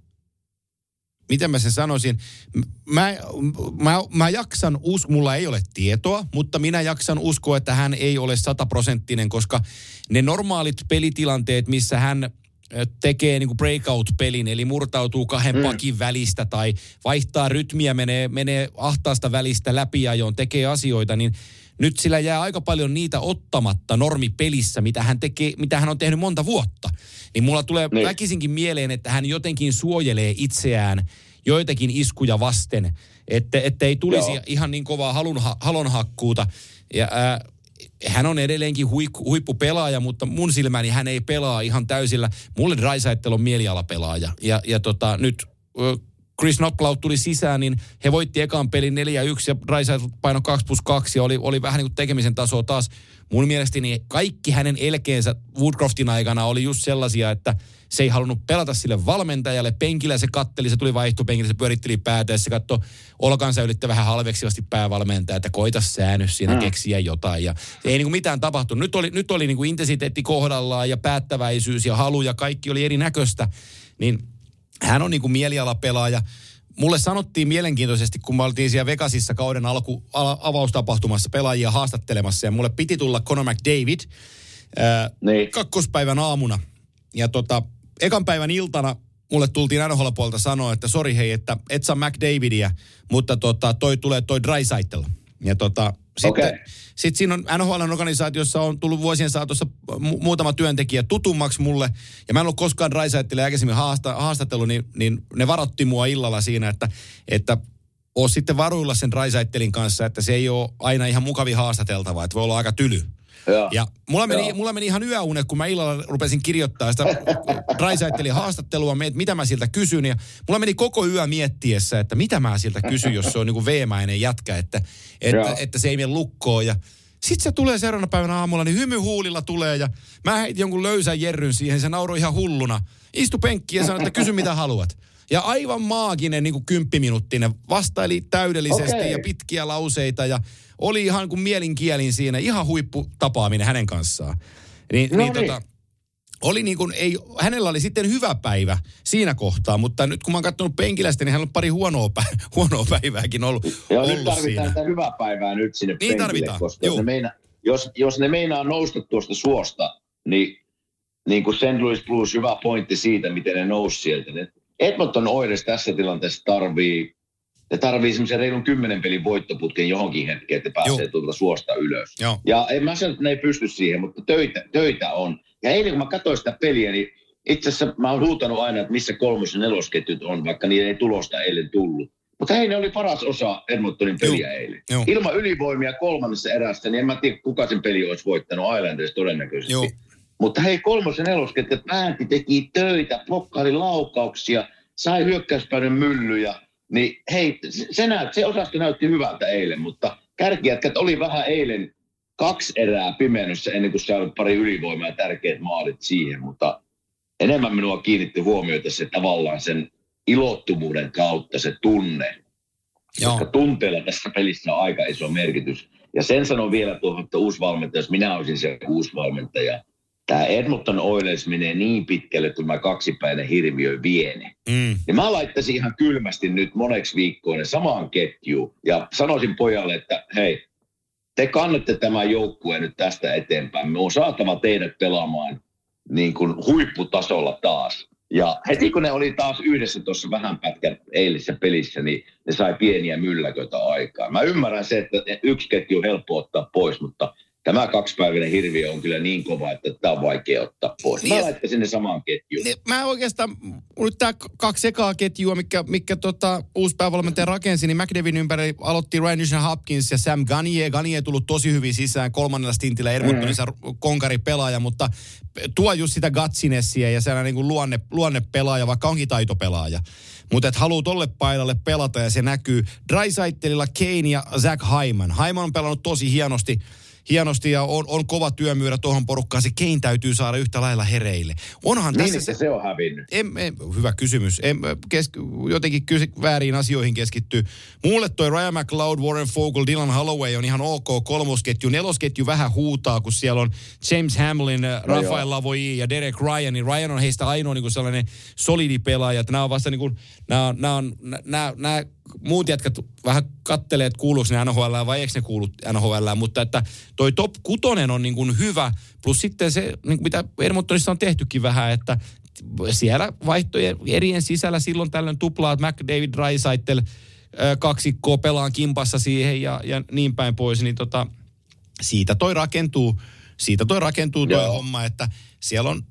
miten mä sen sanoisin, mä, mä, mä jaksan uskoa, mulla ei ole tietoa, mutta minä jaksan uskoa, että hän ei ole sataprosenttinen, koska ne normaalit pelitilanteet, missä hän tekee niin kuin breakout-pelin, eli murtautuu kahden mm. pakin välistä tai vaihtaa rytmiä, menee, menee ahtaasta välistä läpiajoon, tekee asioita, niin nyt sillä jää aika paljon niitä ottamatta normipelissä, mitä hän, tekee, mitä hän on tehnyt monta vuotta. Niin mulla tulee niin. väkisinkin mieleen, että hän jotenkin suojelee itseään joitakin iskuja vasten, että, että ei tulisi Joo. ihan niin kovaa halunha, halonhakkuuta. Ja, ää, hän on edelleenkin huippu, huippupelaaja, mutta mun silmäni hän ei pelaa ihan täysillä. Mulle Draisaitl on mielialapelaaja. Ja, ja tota, nyt... Chris Knocklaut tuli sisään, niin he voitti ekan pelin neljä yksi ja Draisaitl paino kaksi plus kaksi ja oli, oli vähän niin kuin tekemisen tasoa taas. Mun mielestäni kaikki hänen elkeensä Woodcroftin aikana oli just sellaisia, että se ei halunnut pelata sille valmentajalle. Penkillä se katteli, se tuli vaihtopenkillä, se pyöritteli päätä ja se katsoi olkansa ylittää vähän halveksivasti päävalmentaja, että koita säännös siinä mm. keksiä jotain. Ja ei niin kuin mitään tapahtunut. Nyt oli, nyt oli niin kuin intensiteetti kohdallaan ja päättäväisyys ja halu ja kaikki oli erinäköistä. Niin hän on niin kuin mielialapelaaja. Mulle sanottiin mielenkiintoisesti, kun me oltiin siellä Vegasissa kauden alku, ala, avaustapahtumassa pelaajia haastattelemassa, ja mulle piti tulla Connor McDavid ää, niin. kakkospäivän aamuna. Ja tota, ekan päivän iltana mulle tultiin N H L-puolelta sanoa, että sori hei, että et saa McDavidia, mutta tota, toi tulee toi Draisaitl. Ja tota, sitten okay. sit siinä on N H L-organisaatiossa on tullut vuosien saatossa mu- muutama työntekijä tutummaksi mulle. Ja mä en ollut koskaan Draisaitlille aikaisemmin haasta- haastatellut, niin, niin ne varoitti mua illalla siinä, että, että oot sitten varuilla sen Draisaitlin kanssa, että se ei ole aina ihan mukavi haastateltava, että voi olla aika tyly. Ja, ja mulla, meni, mulla meni ihan yöunet, kun mä illalla rupesin kirjoittaa sitä Draisaitlin haastattelua, että mitä mä siltä kysyn. Ja mulla meni koko yö miettiessä, että mitä mä siltä kysyn, jos se on niin kuin veemäinen jätkä, että, että, että se ei mene lukkoon. Ja sitten se tulee seuraavana päivänä aamulla, niin hymyhuulilla tulee ja mä heitin jonkun löysän jerryn siihen, se nauroi ihan hulluna. Istu penkkiin ja sanoi, että kysy mitä haluat. Ja aivan maaginen niin kuin kymppiminuuttinen, vastaili täydellisesti okay. ja pitkiä lauseita ja oli ihan kuin mielinkielin siinä, ihan huipputapaaminen hänen kanssaan. Niin, no niin, niin. Tota, oli niin kuin, ei, hänellä oli sitten hyvä päivä siinä kohtaa, mutta nyt kun mä oon katsonut penkilästä, niin hän on pari huonoa, pä- huonoa päivääkin ollut, Joo, ollut nyt tarvitaan siinä. Sitä hyvää päivää nyt sinne niin penkille, tarvitaan. Koska jos ne, meina, jos, jos ne meinaa nousta tuosta suosta, niin, niin kuin Saint Louis Blues, hyvä pointti siitä, miten ne nousi sieltä. Ne Edmonton Oilers tässä tilanteessa tarvii, ne tarvii semmoisen reilun kymmenen pelin voittoputken johonkin hetkeen, että pääsee Joo. tuolta suosta ylös. Joo. Ja en mä sano, että ne ei pysty siihen, mutta töitä, töitä on. Ja eilen kun mä katsoin sitä peliä, niin itse asiassa mä oon huutanut aina, että missä kolmos- ja nelosketjut on, vaikka niiden ei tulosta eilen tullut. Mutta hei, ne oli paras osa Edmontonin peliä Joo. eilen. Joo. Ilman ylivoimia kolmannessa erässä, niin en mä tiedä, kuka sen peli olisi voittanut, Islanders todennäköisesti. Joo. Mutta hei, kolmos- ja nelosketjut, Määnti teki töitä, blokkaili laukauksia, sai hyökkäyspäinen myllyjä. Niin hei, se, näyt, se osasto näytti hyvältä eilen, mutta kärkijätkät oli vähän eilen kaksi erää pimennyssä ennen kuin saivat pari ylivoimaa ja tärkeät maalit siihen, mutta enemmän minua kiinnitti huomiota se tavallaan sen ilottomuuden kautta se tunne. Joo. Koska tunteella tässä pelissä on aika iso merkitys. Ja sen sanon vielä tuohon, että uusi valmentaja, jos minä olisin se uusi valmentaja, tämä Edmonton Oilers menee niin pitkälle, että tämä kaksipäinen hirviö viene. Mm. Ja mä laittaisin ihan kylmästi nyt moneksi viikkoon samaan ketjuun. Ja sanoisin pojalle, että hei, te kannatte tämän joukkueen nyt tästä eteenpäin. Me on saatava teidät pelaamaan niin kuin huipputasolla taas. Ja heti kun ne oli taas yhdessä tuossa vähän pätkän eilisessä pelissä, niin ne sai pieniä mylläköitä aikaa. Mä ymmärrän se, että yksi ketju on helppo ottaa pois, mutta tämä kaksipäiväinen hirviö on kyllä niin kova, että tämä on vaikea ottaa pois. Mä niin, laittaisin ne samaan ketjuun. Niin, mä oikeastaan, nyt tämä kaksi ekaa ketjua, mikä, mikä tota, uusi päävalmentaja rakensi, niin McDavidin ympäri aloitti Ryan Nugent-Hopkins ja Sam Gagner. Gagner tullut tosi hyvin sisään kolmannella stintillä Edmontonissa mm. konkaripelaaja, mutta tuo just sitä gatsinessiä ja sellainen niin kuin luonne, luonnepelaaja, vaikka onkin taitopelaaja. mutta et haluu tolle paidalle pelata ja se näkyy. Draisaitlilla Kane ja Zach Hyman. Hyman on pelannut tosi hienosti. Hienosti ja on, on kova työmyyrä tuohon porukkaan. Se Kane täytyy saada yhtä lailla hereille. Onhan niin, tässä se, se on hävinnyt. En, en, hyvä kysymys. En, kes, jotenkin kysy, väärin asioihin keskittyy. Mulle toi Ryan McLeod, Warren Fogle, Dylan Holloway on ihan ok kolmosketju. Nelosketju vähän huutaa, kun siellä on James Hamlin, no Rafael Lavoie ja Derek Ryan. Niin Ryan on heistä ainoa niin kuin sellainen solidi pelaaja. Nämä on vasta niin kuin, nämä, nämä, on, nämä, nämä muut jätkät vähän kattelee, että kuuluuko ne N H L vai eikö ne kuulu N H L, mutta että toi top kutonen on niin kuin hyvä, plus sitten se, niin mitä Edmontonissa on tehtykin vähän, että siellä vaihtojen erien sisällä silloin tällöin tuplaat McDavid, Draisaitl, kaksikkoa pelaan kimpassa siihen ja, ja niin päin pois, niin tota, siitä toi rakentuu, siitä toi rakentuu toi Joo. homma, että siellä on...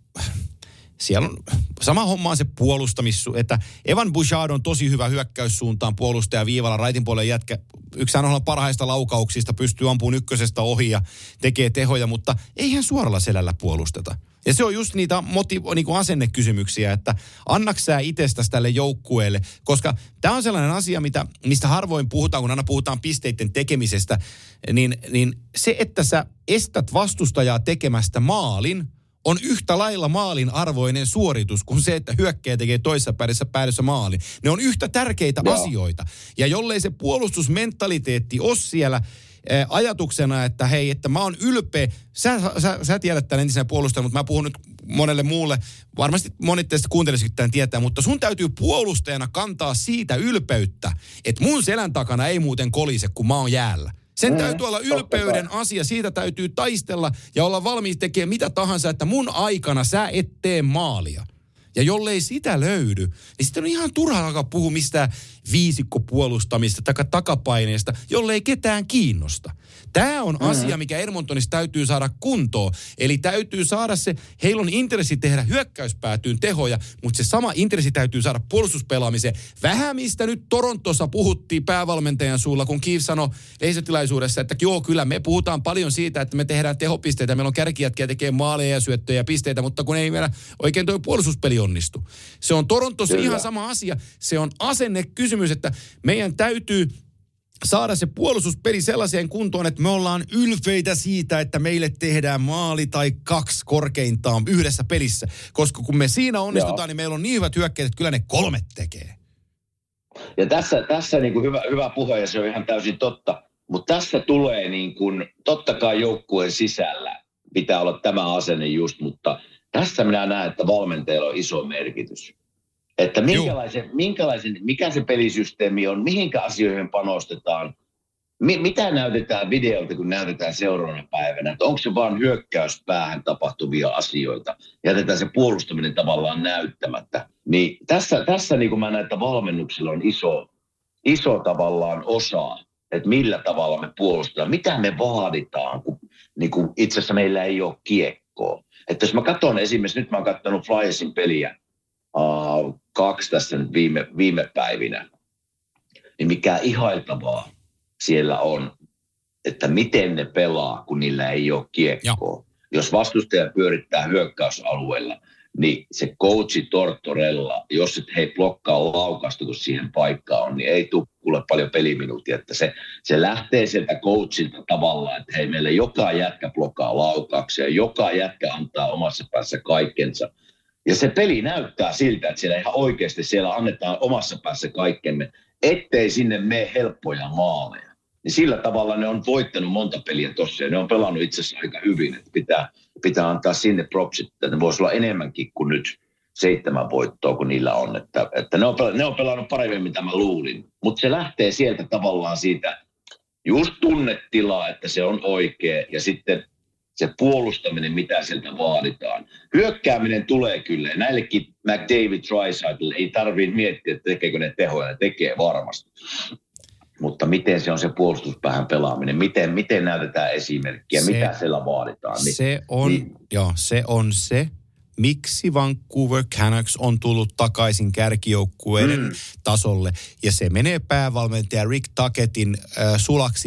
Siellä on sama homma on se puolustamissu, että Evan Bouchard on tosi hyvä hyökkäyssuuntaan puolustaja viivalla, raitin puolen jätkä. Yksi on parhaista laukauksista, pystyy ampumaan ykkösestä ohi ja tekee tehoja, mutta eihän suoralla selällä puolusteta. Ja se on just niitä motiv- niinku asennekysymyksiä, että annaks sä itsestäsi tälle joukkueelle, koska tämä on sellainen asia, mitä, mistä harvoin puhutaan, kun aina puhutaan pisteiden tekemisestä, niin, niin se, että sä estät vastustajaa tekemästä maalin, on yhtä lailla maalin arvoinen suoritus kuin se, että hyökkäjä tekee toisessa päädyssä päädyssä maalin. Ne on yhtä tärkeitä Joo. asioita. Ja jollei se puolustusmentaliteetti ole siellä ää, ajatuksena, että hei, että mä oon ylpeä. Sä, sä, sä tiedät tämän entisenä puolustajana, mutta mä puhun nyt monelle muulle. Varmasti monet teistä kuuntelisivat tämän tietää, mutta sun täytyy puolustajana kantaa siitä ylpeyttä, että mun selän takana ei muuten kolise, kun mä oon jäällä. Sen mm, täytyy olla ylpeyden asia, siitä täytyy taistella ja olla valmis tekemään mitä tahansa, että mun aikana sä et tee maalia. Ja jollei sitä löydy, niin sitten on ihan turha alkaa puhua mistään viisikkopuolustamista tai takapaineesta, jollei ketään kiinnosta. Tämä on mm-hmm. asia, mikä Edmontonissa täytyy saada kuntoon. Eli täytyy saada se, heillä on intressi tehdä hyökkäyspäätyyn tehoja, mutta se sama intressi täytyy saada puolustuspelaamiseen. Vähän mistä nyt Torontossa puhuttiin päävalmentajan suulla, kun Keefe sanoi lehdistötilaisuudessa, että joo, kyllä me puhutaan paljon siitä, että me tehdään tehopisteitä, meillä on kärkijätkiä tekee maaleja ja syöttöjä ja pisteitä, mutta kun ei meillä oikein tuo puolustuspeli onnistu. Se on Torontossa kyllä. ihan sama asia. Se on asennekysymys, että meidän täytyy saada se puolustuspeli sellaiseen kuntoon, että me ollaan ylpeitä siitä, että meille tehdään maali tai kaksi korkeintaan yhdessä pelissä. Koska kun me siinä onnistutaan, Joo. niin meillä on niin hyvät hyökkäät, että kyllä ne kolmet tekee. Ja tässä, tässä niin kuin hyvä, hyvä puhe, ja se on ihan täysin totta. Mutta tässä tulee niin kuin, totta kai joukkueen sisällä pitää olla tämä asenne just, mutta tässä minä näen, että valmentajalla on iso merkitys. Että minkälaisen, minkälaisen, mikä se pelisysteemi on, mihinkä asioihin panostetaan, mi, mitä näytetään videolta, kun näytetään seuraavana päivänä. Että onko se vaan hyökkäyspäähän tapahtuvia asioita, jätetään se puolustaminen tavallaan näyttämättä. Niin tässä, tässä niin kuin mä näen, että valmennuksella on iso, iso tavallaan osa, että millä tavalla me puolustetaan, mitä me vaaditaan, kun niin kuin itse asiassa meillä ei ole kiekkoa. Että jos mä katson esimerkiksi, nyt mä oon katsonut Flyersin peliä, Uh, kaksi tässä nyt viime, viime päivinä, niin mikä ihailtavaa siellä on, että miten ne pelaa, kun niillä ei ole kiekkoa. Jos vastustaja pyörittää hyökkäysalueella, niin se coachi Tortorella, jos et hei blokkaa laukasta, kun siihen paikkaan on, niin ei tule kuule paljon peliminuutia. Että se, se lähtee sieltä coachilta tavallaan, että hei, meillä joka jätkä blokkaa laukauksia, joka jätkä antaa omassa päässä kaikkensa. Ja se peli näyttää siltä, että siellä ihan oikeasti siellä annetaan omassa päässä kaikkemme, ettei sinne mene helppoja maaleja. Niin sillä tavalla ne on voittanut monta peliä tossa ja ne on pelannut itse asiassa aika hyvin. Että pitää, pitää antaa sinne propsit, että ne voisi olla enemmänkin kuin nyt seitsemän voittoa, kun niillä on. Että, että ne, on pelannut, ne on pelannut paremmin, mitä mä luulin. Mutta se lähtee sieltä tavallaan siitä just tunnetilaa, että se on oikea ja sitten se puolustaminen, mitä sieltä vaaditaan. Hyökkääminen tulee kyllä. Näillekin McDavid, Draisaitl ei tarvitse miettiä, että tekeekö ne tehoja. Ne tekee varmasti. Mutta miten se on se puolustuspäähän pelaaminen? Miten, miten näytetään esimerkkiä? Se, mitä siellä vaaditaan? Niin, se, on, niin, joo, se on se, miksi Vancouver Canucks on tullut takaisin kärkijoukkueiden mm. tasolle. Ja se menee päävalmentaja Rick Tucketin äh, sulaksi hattu.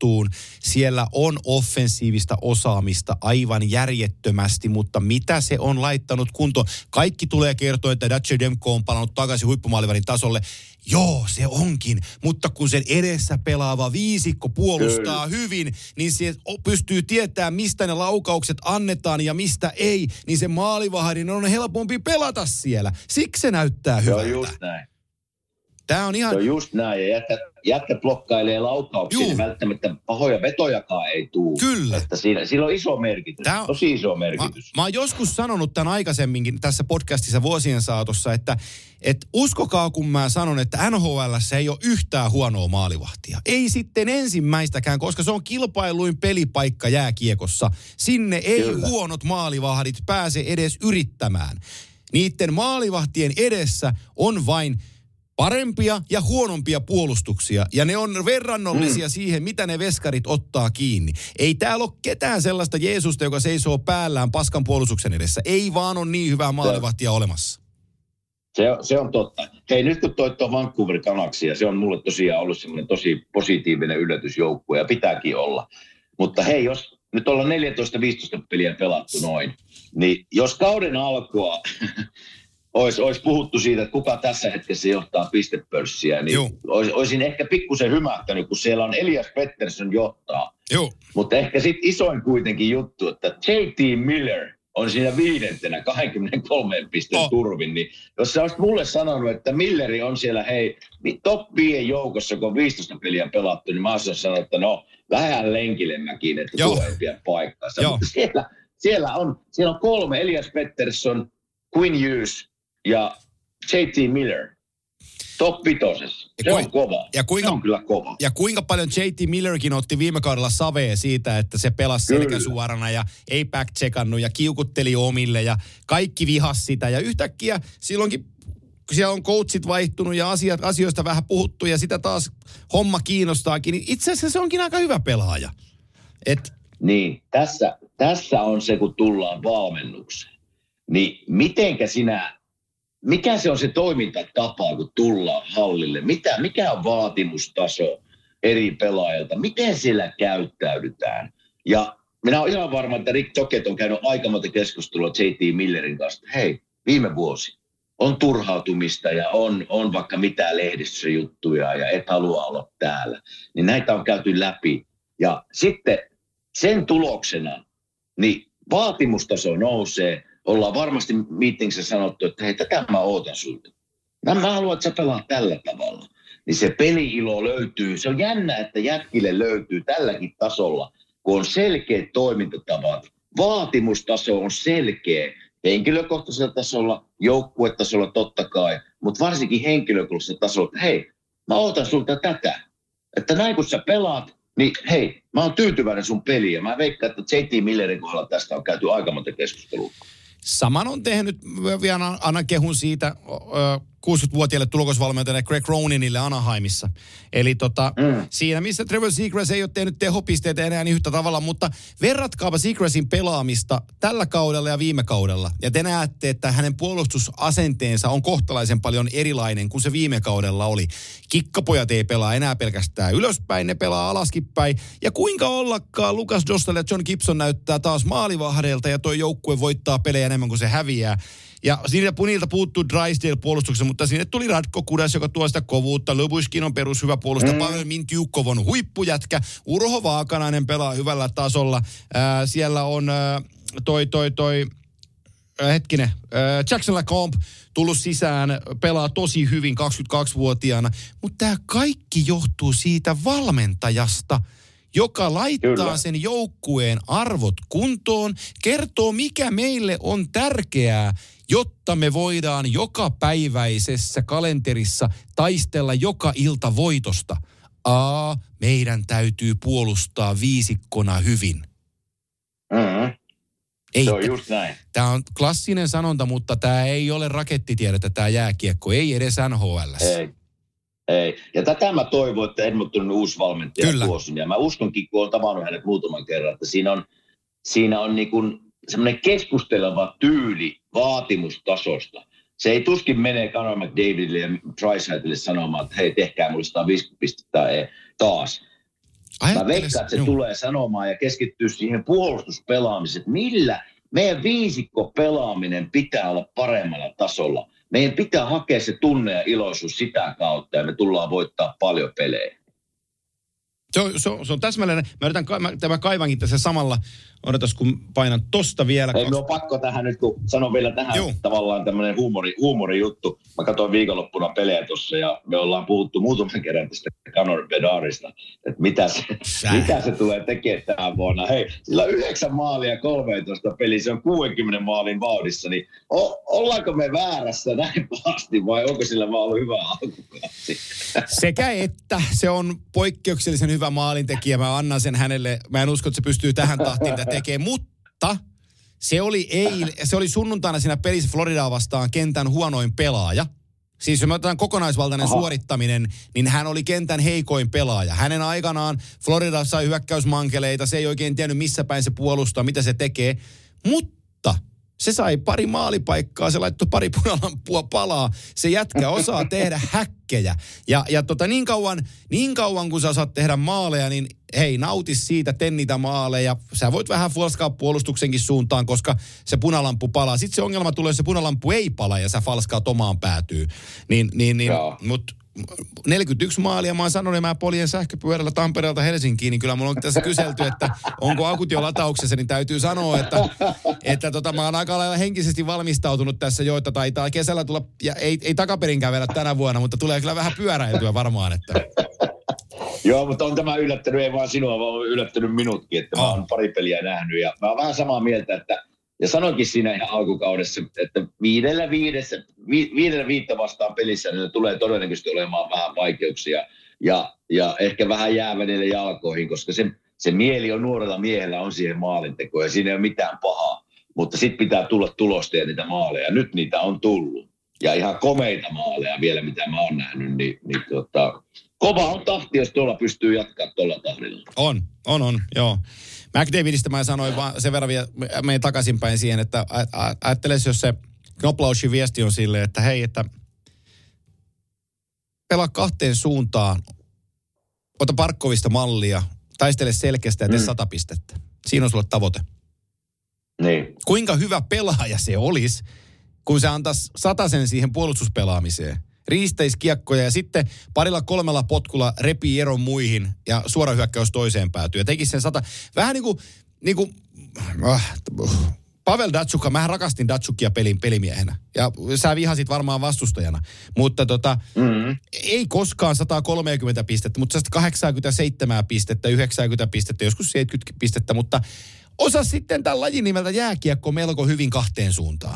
vastuun. Siellä on offensiivista osaamista aivan järjettömästi, mutta mitä se on laittanut kuntoon? Kaikki tulee kertoa, että Dacia Demko on palannut takaisin huippumaalivahdin tasolle. Joo, se onkin, mutta kun sen edessä pelaava viisikko puolustaa Kyllä. hyvin, niin se pystyy tietämään, mistä ne laukaukset annetaan ja mistä ei, niin se maalivahdin on helpompi pelata siellä. Siksi se näyttää hyvältä. Joo, just näin. Tämä on ihan... Joo, just näin. Ja jätkä, jätkä blokkailee laukauksia, niin välttämättä pahoja vetojakaan ei tule. Kyllä. Että siinä, sillä on iso merkitys, on... tosi iso merkitys. Mä, mä oon joskus sanonut tämän aikaisemminkin tässä podcastissa vuosien saatossa, että et uskokaa kun mä sanon, että N H L:ssä ei ole yhtään huonoa maalivahtia. Ei sitten ensimmäistäkään, koska se on kilpailuin pelipaikka jääkiekossa. Sinne ei Kyllä. huonot maalivahdit pääse edes yrittämään. Niiden maalivahtien edessä on vain parempia ja huonompia puolustuksia, ja ne on verrannollisia mm. siihen, mitä ne veskarit ottaa kiinni. Ei täällä ole ketään sellaista Jeesusta, joka seisoo päällään paskan puolustuksen edessä. Ei vaan ole niin hyvää maalivahtia se, olemassa. Se, se on totta. Hei, nyt kun toi tuo Vancouver Canucksia, se on mulle tosiaan ollut semmoinen tosi positiivinen yllätysjoukkue, ja pitääkin olla. Mutta hei, jos nyt ollaan neljätoista viisitoista peliä pelattu noin, niin jos kauden alkua... Ois, ois puhuttu siitä, että kuka tässä hetkessä johtaa pistepörssiä, niin ois, oisin ehkä pikkusen hymähtänyt, kun siellä on Elias Pettersson johtaa. Joo. Mutta ehkä sitten isoin kuitenkin juttu, että J T Miller on siinä viidentenä kaksikymmentäkolme pisteen oh. turvin. Niin jos sä olisit mulle sanonut, että Milleri on siellä hei top viiden joukossa, kun on viisitoista peliä pelattu, niin mä olisin sanonut, että no vähän lenkille mäkin, että tulee pian paikkaansa. Mutta siellä, siellä, on, siellä on kolme, Elias Pettersson, Quinn Hughes ja J T Miller, top vitosessa. Se ku, on kova. Ja kuinka, se on kyllä kova. Ja kuinka paljon J T Millerkin otti viime kaudella savea siitä, että se pelasi selkäsuorana ja ei back-checkannut ja kiukutteli omille ja kaikki vihas sitä. Ja yhtäkkiä silloinkin, kun siellä on coachit vaihtunut ja asiat, asioista vähän puhuttu ja sitä taas homma kiinnostaakin, niin itse asiassa se onkin aika hyvä pelaaja. Et... Niin, tässä, tässä on se, kun tullaan valmennukseen. Niin mitenkä sinä... Mikä se on se toimintatapa, kun tullaan hallille? Mitä, mikä on vaatimustaso eri pelaajilta? Miten siellä käyttäydytään? Ja minä olen ihan varma, että Rick Tocchet on käynyt aika monta keskustelua J T Millerin kanssa. Hei, viime vuosi on turhautumista ja on, on vaikka mitään lehdistöjuttuja ja et halua olla täällä. Niin näitä on käyty läpi. Ja sitten sen tuloksena niin vaatimustaso nousee. Ollaan varmasti meetingssä sanottu, että hei, tätä mä ootan sulta. Mä, mä haluan, että sä pelaat tällä tavalla. Niin se peli-ilo löytyy. Se on jännä, että jätkille löytyy tälläkin tasolla, kun on selkeät toimintatavat. Vaatimustaso on selkeä. Henkilökohtaisella tasolla, joukkuetasolla totta kai, mutta varsinkin henkilökohtaisella tasolla, että hei, mä ootan sulta tätä. Että näin kun sä pelaat, niin hei, mä oon tyytyväinen sun peliin. Mä veikkaan, että J T Millerin kohdalla tästä on käyty aika monta keskustelua. Saman on tehnyt, vielä annan kehun siitä kuusikymmentävuotiaille tulokasvalmentajalle Greg Croninille Anaheimissa. Eli tota, mm. siinä, missä Trevor Seagrass ei ole tehnyt tehopisteitä enää niin yhtä tavalla, mutta verratkaapa Seagrassin pelaamista tällä kaudella ja viime kaudella. Ja te näette, että hänen puolustusasenteensa on kohtalaisen paljon erilainen kuin se viime kaudella oli. Kikkapojat ei pelaa enää pelkästään ylöspäin, ne pelaa alaskin päin. Ja kuinka ollakaan Lucas Dostal ja John Gibson näyttää taas maalivahdeilta ja toi joukkue voittaa pelejä enemmän kuin se häviää. Ja siinä punilta puuttuu Drysdale puolustuksessa, mutta sinne tuli Radko Kudas, joka tuo sitä kovuutta. Lubuskin on perushyvä puolustaja. Mm. Pavel Mintyukov on huippujätkä. Urho Vaakanainen pelaa hyvällä tasolla. Äh, siellä on äh, toi, toi, toi, äh, hetkinen, äh, Jackson Lacombe tullut sisään, pelaa tosi hyvin kaksikymmentäkaksivuotiaana. Mutta tämä kaikki johtuu siitä valmentajasta, joka laittaa Kyllä. sen joukkueen arvot kuntoon, kertoo mikä meille on tärkeää, jotta me voidaan jokapäiväisessä kalenterissa taistella joka ilta voitosta. A, meidän täytyy puolustaa viisikkona hyvin. Mm-hmm. Ei, se on just näin. Tämä on klassinen sanonta, mutta tämä ei ole rakettitiedettä, tämä jääkiekko, ei edes N H L:ssä. Ei. Ei. Ja tätä mä toivon, että Edmontonin uusi valmentaja tuossa. Ja mä uskonkin, kun olen tavannut hänet muutaman kerran, että siinä on, siinä on niin kuin semmoinen keskusteleva tyyli vaatimustasosta. Se ei tuskin mene Connor McDavidille ja Draisaitlille sanomaan, että hei, tehkää mulle sata viisikymmentä pistettä taas. Mä veikkaan, että se no. tulee sanomaan ja keskittyy siihen puolustuspelaamiseen, että millä meidän viisikko pelaaminen pitää olla paremmalla tasolla. Meidän pitää hakea se tunne ja iloisuus sitä kautta ja me tullaan voittaa paljon pelejä. Se on, se on, se on täsmälleen. Mä yritän, mä, mä kaivankin tässä samalla. Odotas, kun painan tosta vielä. Ei, me on pakko tähän nyt, kun sanon vielä tähän Juh. tavallaan tämmöinen huumori, huumorijuttu. Mä katsoin viikonloppuna pelejä tuossa ja me ollaan puhuttu muutaman kerran tästä Conor Bedarista, että mitä se, mitä se tulee tekemään tänä vuonna. Hei, sillä yhdeksän maalia kolmetoista peliä, se on kuudenkymmenen maalin vauhdissa, niin o, ollaanko me väärässä näin pahasti vai onko sillä vaan ollut hyvä alkukausi? Sekä että se on poikkeuksellisen hyvä maalintekijä. Mä annan sen hänelle. Mä en usko, että se pystyy tähän tahtiin tätä tekemään, mutta se oli, eil, se oli sunnuntaina siinä pelissä Floridaa vastaan kentän huonoin pelaaja. Siis jos me otetaan kokonaisvaltainen Aha. suorittaminen, niin hän oli kentän heikoin pelaaja. Hänen aikanaan Florida sai hyökkäysmankeleita, se ei oikein tiennyt missä päin se puolustaa, mitä se tekee, mutta se sai pari maalipaikkaa, se laittoi pari punalampua palaa. Se jätkä osaa tehdä häkkejä. Ja, ja tota, niin, kauan, niin kauan kun sä osaat tehdä maaleja, niin hei, nauti siitä, tee niitä maaleja. Sä voit vähän falskaa puolustuksenkin suuntaan, koska se punalampu palaa. Sitten se ongelma tulee, jos se punalampu ei pala ja sä falskaa omaan päätyy. Niin, niin, niin mutta neljäkymmentäyksi maalia, mä oon sanonut, ja mä poljen sähköpyörällä Tampereelta Helsinkiin, niin kyllä mulla on tässä kyselty, että onko akut jo latauksessa, niin täytyy sanoa, että, että tota, mä oon aika lailla henkisesti valmistautunut tässä jo, että taitaa kesällä tulla, ja ei, ei takaperin kävellä tänä vuonna, mutta tulee kyllä vähän pyöräiltyä varmaan, että... Joo, mutta on tämä yllättänyt, ei vaan sinua, vaan on yllättänyt minutkin, että mä oon pari peliä nähnyt, ja mä oon vähän samaa mieltä, että ja sanoinkin siinä ihan alkukaudessa, että viidellä, viidessä, vi, viidellä viittä vastaan pelissä niin tulee todennäköisesti olemaan vähän vaikeuksia ja, ja ehkä vähän jää välillä jalkoihin, koska se, se mieli on nuorella miehellä on siihen maalintekoon ja siinä ei ole mitään pahaa. Mutta sitten pitää tulla tulosta ja niitä maaleja. Nyt niitä on tullut. Ja ihan komeita maaleja vielä, mitä mä oon nähnyt. Niin, niin tota, kova on tahti, jos tuolla pystyy jatkaa tuolla tahdilla. On, on, on, joo. McDavidistä mä sanoin vaan sen verran vielä, menen takaisinpäin siihen, että ajattelisi, jos se Knoblauchin viesti on silleen, että hei, että pelaa kahteen suuntaan, ota Parkkovista mallia, taistele selkeästä ja tee mm. sata pistettä. Siinä on sulle tavoite. Niin. Kuinka hyvä pelaaja se olisi, kun se antaisi satasen siihen puolustuspelaamiseen. Riisteisi kiekkoja ja sitten parilla kolmella potkulla repii eron muihin ja suora hyökkäys toiseen päätyy. Ja tekisi sen sata. Vähän niin kuin, niin kuin äh, Pavel Datsyuk, mähän rakastin Datsyukia pelin, pelimiehenä. Ja sä vihasit varmaan vastustajana. Mutta tota, mm-hmm. ei koskaan sata kolmekymmentä pistettä, mutta sata kahdeksankymmentäseitsemän pistettä, yhdeksänkymmentä pistettä, joskus seitsemänkymmentä pistettä. Mutta osa sitten tämän lajin nimeltä jääkiekko melko hyvin kahteen suuntaan.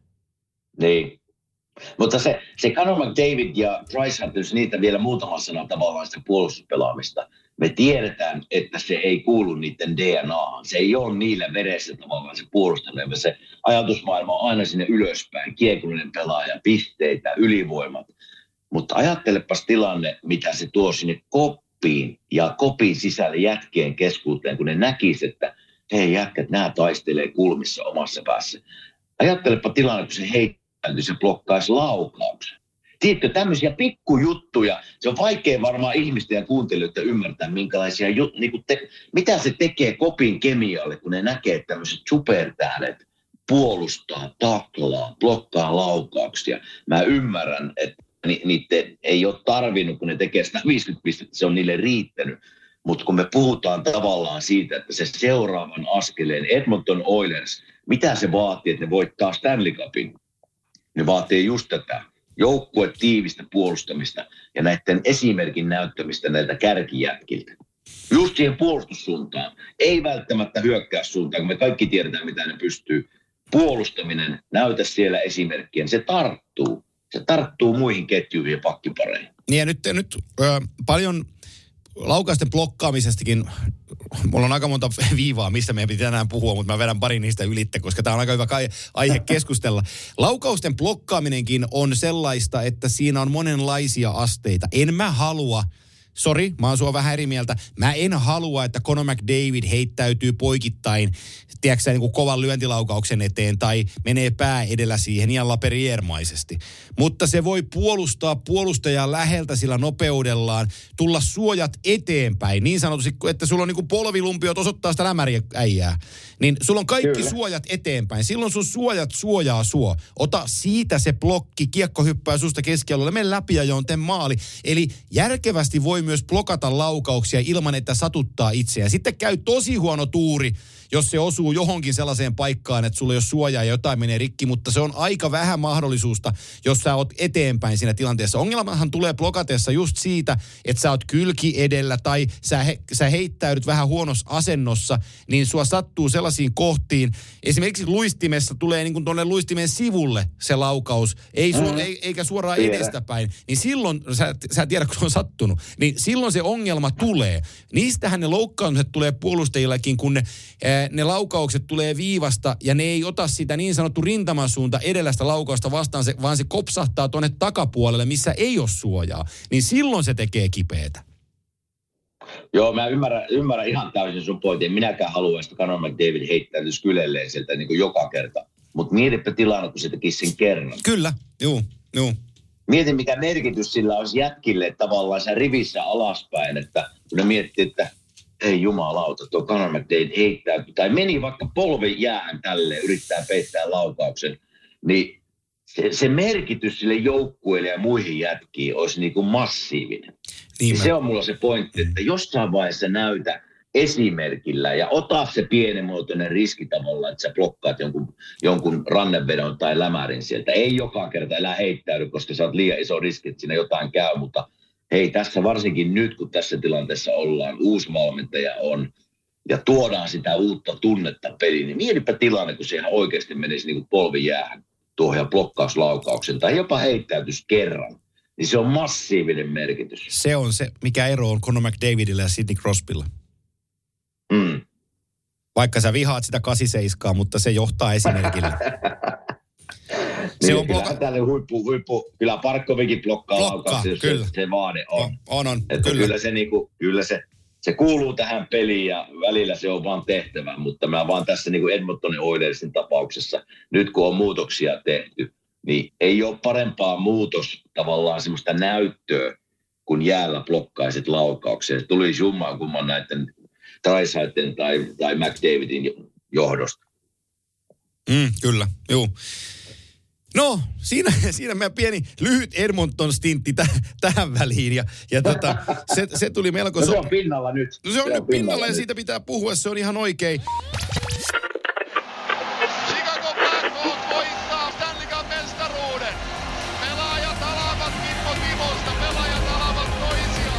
Niin. Mutta se, se Conor McDavid ja Price Hunters, niitä vielä muutama sana tavallaan sitä puolustuspelaamista. Me tiedetään, että se ei kuulu niiden D N A:han. Se ei ole niillä veressä tavallaan se puolustaminen. Se ajatusmaailma on aina sinne ylöspäin. Kiekollinen pelaaja, pisteitä, ylivoimat. Mutta ajattelepas tilanne, mitä se tuo sinne koppiin ja kopin sisälle jätkien keskuuteen, kun ne näkisivät, että hei jätkät, nämä taistelee kulmissa omassa päässä. Ajattelepa tilanne, kun se heittää. Se blokkaisi laukauksen. Tiedätkö, tämmöisiä pikkujuttuja, se on vaikea varmaan ihmisten ja kuuntelijoiden ymmärtää, minkälaisia jut, niin te, mitä se tekee kopin kemialle, kun ne näkee tämmöiset supertähdet puolustaa, taklaa, blokkaa laukauksia. Mä ymmärrän, että ni, niitä ei ole tarvinnut, kun ne tekee sata viisikymmentä pistettä, se on niille riittänyt. Mutta kun me puhutaan tavallaan siitä, että se seuraavan askeleen Edmonton Oilers, mitä se vaatii, että ne voittaa Stanley Cupin? Ne vaatii just tätä joukkue tiivistä puolustamista ja näiden esimerkin näyttämistä näiltä kärkijätkiltä. Just siihen puolustussuuntaan. Ei välttämättä hyökkäyssuuntaan, kun me kaikki tiedetään, mitä ne pystyy. Puolustaminen, näytä siellä esimerkkiä, se tarttuu. Se tarttuu muihin ketjuihin ja pakkipareihin. Niin ja nyt, nyt ö, paljon laukausten blokkaamisestakin, mulla on aika monta viivaa, mistä meidän pitää tänään puhua, mutta mä vedän pari niistä ylitte, koska tämä on aika hyvä aihe keskustella. Laukausten blokkaaminenkin on sellaista, että siinä on monenlaisia asteita. En mä halua sori, mä oon sua vähän eri mieltä. Mä en halua, että Conor McDavid heittäytyy poikittain, tiedätkö niin kuin kovan lyöntilaukauksen eteen tai menee pää edellä siihen ihan Laperriere-maisesti. Mutta se voi puolustaa puolustajaa läheltä sillä nopeudellaan, tulla suojat eteenpäin, niin sanotusti, että sulla on niin kuin polvilumpiot osoittaa sitä lämäriä äijää. Niin sulla on kaikki Kyllä. suojat eteenpäin. Silloin sun suojat suojaa sua. Ota siitä se blokki, kiekko hyppää susta keskialueelle, mene läpi ja joon teen maali. Eli järkevästi voi myös blokata laukauksia ilman, että satuttaa itseään. Sitten käy tosi huono tuuri, jos se osuu johonkin sellaiseen paikkaan, että sulla ei ole suojaa ja jotain menee rikki, mutta se on aika vähän mahdollisuutta, jos sä oot eteenpäin siinä tilanteessa. Ongelmahan tulee blokatessa just siitä, että sä oot kylki edellä tai sä, he, sä heittäydyt vähän huonossa asennossa, niin sua sattuu sellaisiin kohtiin. Esimerkiksi luistimessa tulee niin kuin tuonne luistimen sivulle se laukaus, ei su, mm. ei, eikä suoraan Tiedä. edestäpäin. Niin silloin, sä, sä et tiedä kun on sattunut, niin silloin se ongelma tulee. Niistähän ne loukkaamiset tulee puolustajillakin, kun ne ne laukaukset tulee viivasta ja ne ei ota sitä niin sanottu rintamasuunta edellästä laukausta vastaan, se, vaan se kopsahtaa tuonne takapuolelle, missä ei ole suojaa. Niin silloin se tekee kipeätä. Joo, mä ymmärrän, ymmärrän ihan täysin sun pointin. Minäkään haluan, että Conor McDavid heittäytyisi kylelleen sieltä niin kuin joka kerta. Mutta mietipä tilanne, kun se tekisi sen kerran. Kyllä, juu, juu. Mieti, mikä merkitys sillä olisi jätkille tavallaan se rivissä alaspäin, että kun ne miettii, että ei jumalauta, tuo Conor McDavid heittää, tai meni vaikka polvi jäähän tälleen, yrittää peittää laukauksen, niin se, se merkitys sille joukkueelle ja muihin jätkiin olisi niin kuin massiivinen. Niin se on mulla se pointti, että jossain vaiheessa näytä esimerkillä ja ota se pienimuotoinen riski tavallaan, että sä blokkaat jonkun, jonkun rannevedon tai lämärin sieltä. Ei joka kerta elää heittäydy, koska sä oot liian iso riski, että siinä jotain käy, mutta hei, tässä varsinkin nyt, kun tässä tilanteessa ollaan, uusi valmentaja on, ja tuodaan sitä uutta tunnetta peliin, niin mietipä tilanne, kun se ihan oikeasti menisi niin kuin polvi jäähän tuohon ja blokkauslaukauksen, tai jopa heittäytys kerran, niin se on massiivinen merkitys. Se on se, mikä ero on Conor McDavidillä ja Sidney Crosbylla. Mm. Vaikka sä vihaat sitä kahdeksankymmentäseitsemän, mutta se johtaa esimerkillä. Se niin, on bloka... Tälle huippu, huippu, kyllä Parkkovikin blokkaa laukauksia, jos kyllä. Se, se vaade on. On, on, että kyllä. Kyllä, se, niinku, kyllä se, se kuuluu tähän peliin ja välillä se on vaan tehtävä, mutta mä vaan tässä niinku Edmontonin Oilersin tapauksessa, nyt kun on muutoksia tehty, niin ei ole parempaa muutos tavallaan semmoista näyttöä, kun jäällä blokkaisit laukauksia. Se tuli jummaan kumman näiden Draisaitlen tai, tai McDavidin johdosta. Mm, kyllä, juu. No, siinä, siinä meidän pieni lyhyt Edmonton-stintti täh, tähän väliin. Ja, ja tota, se, se tuli melko... No se on pinnalla nyt. No se on, se on nyt pinnalla, pinnalla ja nyt. Siitä pitää puhua, se on ihan oikein. Chicago Blackhawks voittaa Stanley Cup -mestaruuden. Pelaajat alavat Kimmo Timosta, pelaajat alavat toisiaan.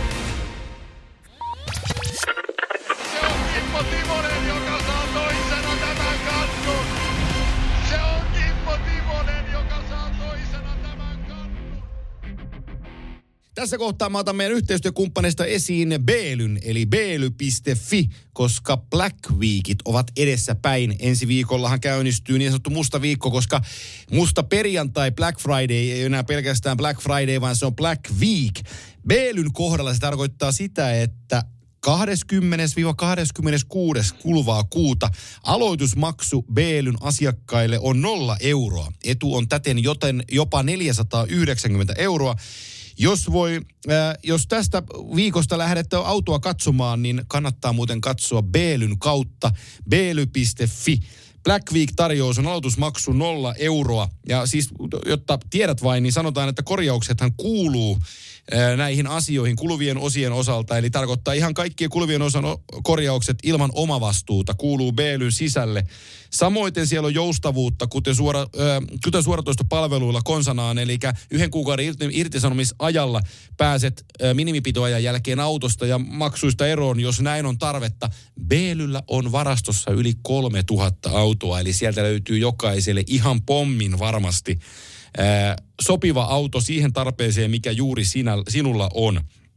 Se on Kimmo Timonen, joka saa toisena tämän kannun. Se on Kimmo Timonen, joka saa toisena tämän kannun. Tässä kohtaa mä otan meidän yhteistyökumppaneista esiin Beelyn, eli beely piste fi, koska Black Weekit ovat edessä päin. Ensi viikollahan käynnistyy niin sanottu musta viikko, koska musta perjantai, Black Friday, ei enää pelkästään Black Friday, vaan se on Black Week. Beelyn kohdalla se tarkoittaa sitä, että kahdeskymmenes kahdeskymmeneskuudes kuluvaa kuuta aloitusmaksu Beelyn asiakkaille on nolla euroa. Etu on täten joten jopa neljäsataayhdeksänkymmentä euroa. Jos voi, äh, jos tästä viikosta lähdette autoa katsomaan, niin kannattaa muuten katsoa Beelyn kautta beely piste fi. Black Week-tarjous on aloitusmaksu nolla euroa. Ja siis, jotta tiedät vain, niin sanotaan, että korjauksethan kuuluu näihin asioihin kuluvien osien osalta. Eli tarkoittaa ihan kaikkien kuluvien osan korjaukset ilman omavastuuta kuuluu Beelyn sisälle. Samoin siellä on joustavuutta, kuten, suora, äh, kuten suoratoistopalveluilla konsanaan, eli yhden kuukauden irtisanomisajalla pääset äh, minimipitoajan jälkeen autosta ja maksuista eroon, jos näin on tarvetta. Beelyllä on varastossa yli kolmetuhatta autoa, eli sieltä löytyy jokaiselle ihan pommin varmasti äh, sopiva auto siihen tarpeeseen, mikä juuri sinä, sinulla on.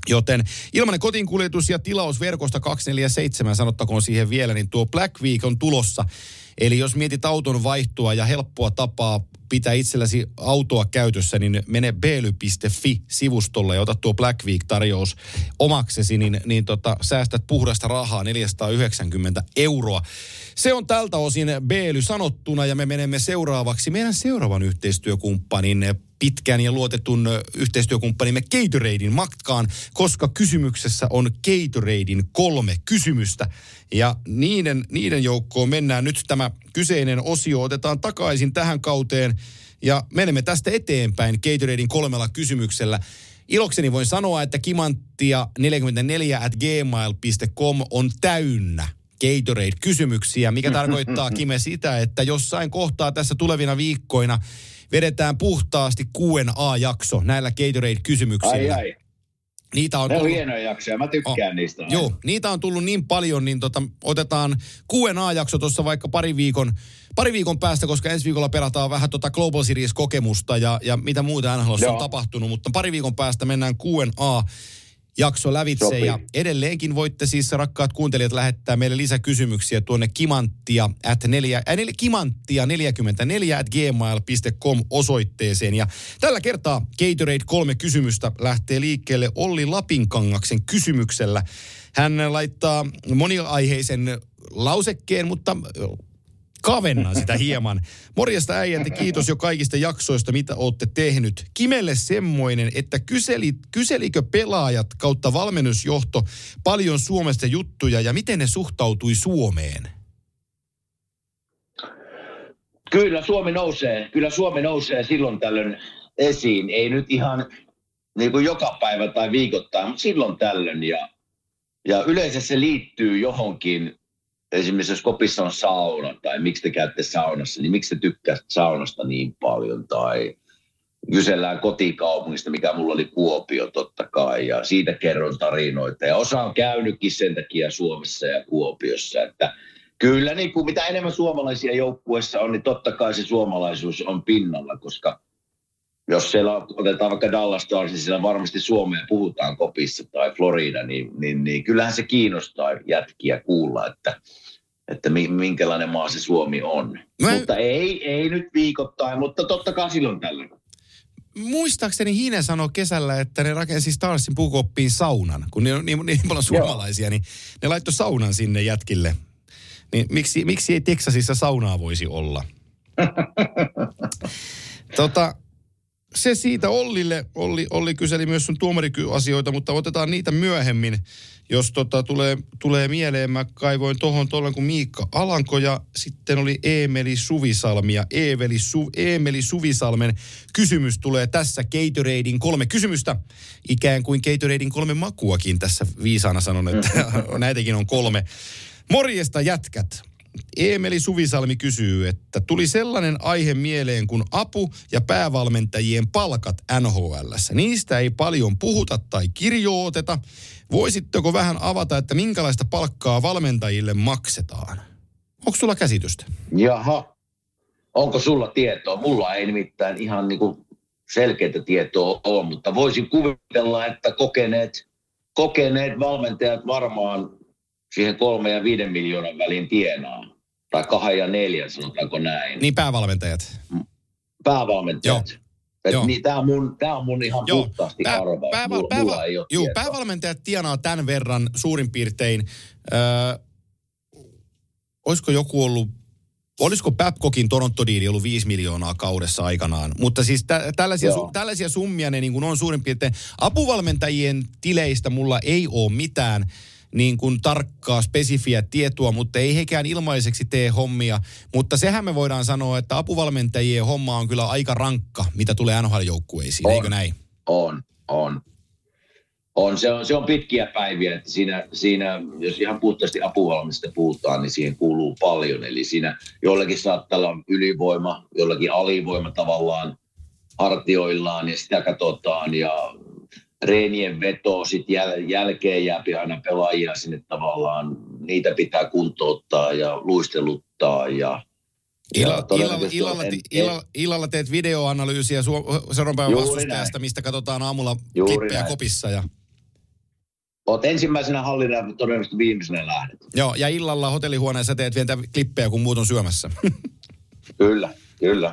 Joten ilmainen kotiinkuljetus ja tilaus verkosta kaksikymmentäneljä seitsemän, sanottakoon siihen vielä, niin tuo Black Week on tulossa. Eli jos mietit auton vaihtoa ja helppoa tapaa pitää itselläsi autoa käytössä, niin mene beely piste fi-sivustolle ja ota tuo Black Week-tarjous omaksesi, niin, niin tota, säästät puhdasta rahaa neljäsataayhdeksänkymmentä euroa. Se on tältä osin Beely sanottuna ja me menemme seuraavaksi meidän seuraavan yhteistyökumppanin, pitkän ja luotetun yhteistyökumppanimme Gatoraden matkaan, koska kysymyksessä on Gatoraden kolme kysymystä. Ja niiden, niiden joukkoon mennään nyt. Tämä kyseinen osio otetaan takaisin tähän kauteen ja menemme tästä eteenpäin Gatoraden kolmella kysymyksellä. Ilokseni voin sanoa, että kimanttia neljäkymmentäneljä at gmail piste com on täynnä Gatorade-kysymyksiä, mikä tarkoittaa, Kime, sitä, että jossain kohtaa tässä tulevina viikkoina vedetään puhtaasti Q and A-jakso näillä Gatorade-kysymyksillä. Ai ai. Niitä on ne on tullut... hienoja jaksoja, mä tykkään oh. niistä. Joo, niitä on tullut niin paljon, niin tota, otetaan Q and A-jakso tuossa vaikka pari viikon, pari viikon päästä, koska ensi viikolla perataan vähän tota Global Series-kokemusta ja, ja mitä muuta N H L:ssä on tapahtunut, mutta pari viikon päästä mennään Q and A jakso lävitse. Sopii. Ja edelleenkin voitte siis, rakkaat kuuntelijat, lähettää meille lisäkysymyksiä tuonne kimanttia at neljä, äh, kimanttia neljäkymmentäneljä at gmail piste com osoitteeseen. Ja tällä kertaa Gatorade kolme kysymystä lähtee liikkeelle Olli Lapinkangaksen kysymyksellä. Hän laittaa moniaiheisen lausekkeen, mutta kavennan sitä hieman. Morjesta äijät, kiitos jo kaikista jaksoista, mitä olette tehnyt. Kimelle semmoinen, että kyseli, kyselikö pelaajat kautta valmennusjohto paljon Suomesta juttuja ja miten ne suhtautui Suomeen? Kyllä Suomi nousee, kyllä Suomi nousee silloin tällöin esiin. Ei nyt ihan niin kuin joka päivä tai viikoittain, mutta silloin tällöin. Ja, ja yleensä se liittyy johonkin. Esimerkiksi jos kopissa on sauna tai miksi te käytte saunassa, niin miksi te tykkäätte saunasta niin paljon tai kysellään kotikaupungista, mikä mulla oli Kuopio totta kai ja siitä kerron tarinoita ja osa on käynytkin sen takia Suomessa ja Kuopiossa, että kyllä niin kuin mitä enemmän suomalaisia joukkueessa on, niin totta kai se suomalaisuus on pinnalla, koska jos siellä otetaan vaikka Dallas Stars, niin siellä varmasti Suomea puhutaan kopissa tai Florida, niin, niin, niin kyllähän se kiinnostaa jätkiä kuulla, että, että minkälainen maa se Suomi on. Mä... Mutta ei, ei nyt viikoittain, mutta totta kai silloin tällöin. Muistaakseni Hine sanoi kesällä, että ne rakensi Starsin puukoppiin saunan, kun ne on niin, niin paljon suomalaisia, niin ne laittoi saunan sinne jätkille. Niin miksi, miksi ei Teksasissa saunaa voisi olla? tota... Se siitä Ollille. Olli, Olli kyseli myös sun tuomarikyasioita, mutta otetaan niitä myöhemmin, jos tota tulee, tulee mieleen. Mä kaivoin tohon tuolla kuin Miikka Alanko ja sitten oli Eemeli Suvisalmi ja Eemeli, Su, Eemeli Suvisalmen kysymys tulee tässä Gatoraden kolme kysymystä. Ikään kuin Gatoraden kolme makuakin tässä viisaana sanon, että näitäkin on kolme. Morjesta jätkät. Eemeli Suvisalmi kysyy, että tuli sellainen aihe mieleen kuin apu- ja päävalmentajien palkat N H L:ssä. Niistä ei paljon puhuta tai kirjoiteta. Voisitteko vähän avata, että minkälaista palkkaa valmentajille maksetaan? Onko sulla käsitystä? Jaha. Onko sulla tietoa? Mulla ei nimittäin ihan niinku selkeää tietoa ole, mutta voisin kuvitella, että kokeneet, kokeneet valmentajat varmaan siihen kolme ja viiden miljoonan väliin tienaa. Tai kahden ja neljän, sanotaanko näin. Niin päävalmentajat. Päävalmentajat. Niin, tämä on mun, tää on mun ihan Joo. puhtaasti pää, arvaus. Pääval, mulla, pääval, mulla ei ole juu, päävalmentajat tienaa tämän verran suurin piirtein. Öö, olisiko joku ollut, olisiko Babcockin Toronto-diili ollut viisi miljoonaa kaudessa aikanaan? Mutta siis tä, tällaisia, su, tällaisia summia ne niin kuin on suurin piirtein. Apuvalmentajien tileistä mulla ei ole mitään niin kuin tarkkaa, spesifiä tietoa, mutta ei hekään ilmaiseksi tee hommia. Mutta sehän me voidaan sanoa, että apuvalmentajien homma on kyllä aika rankka, mitä tulee N H L-joukkueisiin, eikö näin? On, on. On, se on, se on pitkiä päiviä, että siinä, siinä, jos ihan puhtaasti apuvalmista puhutaan, niin siihen kuuluu paljon. Eli siinä jollakin saattaa olla ylivoima, jollakin alivoima tavallaan hartioillaan ja sitä katsotaan ja treenien veto, sitten jäl- jälkeen jääpi aina pelaajia sinne tavallaan, niitä pitää kuntouttaa ja luisteluttaa ja Illa, illalla, illalla, en, illalla, illalla teet videoanalyysiä seuraavan päivän vastustajasta, mistä katsotaan aamulla kippejä kopissa. Ja... Oot ensimmäisenä hallilla ja todennäköisesti viimeisenä lähdet. Joo, ja illalla hotellihuoneessa teet vielä klippejä, kun muut on syömässä. Kyllä, kyllä.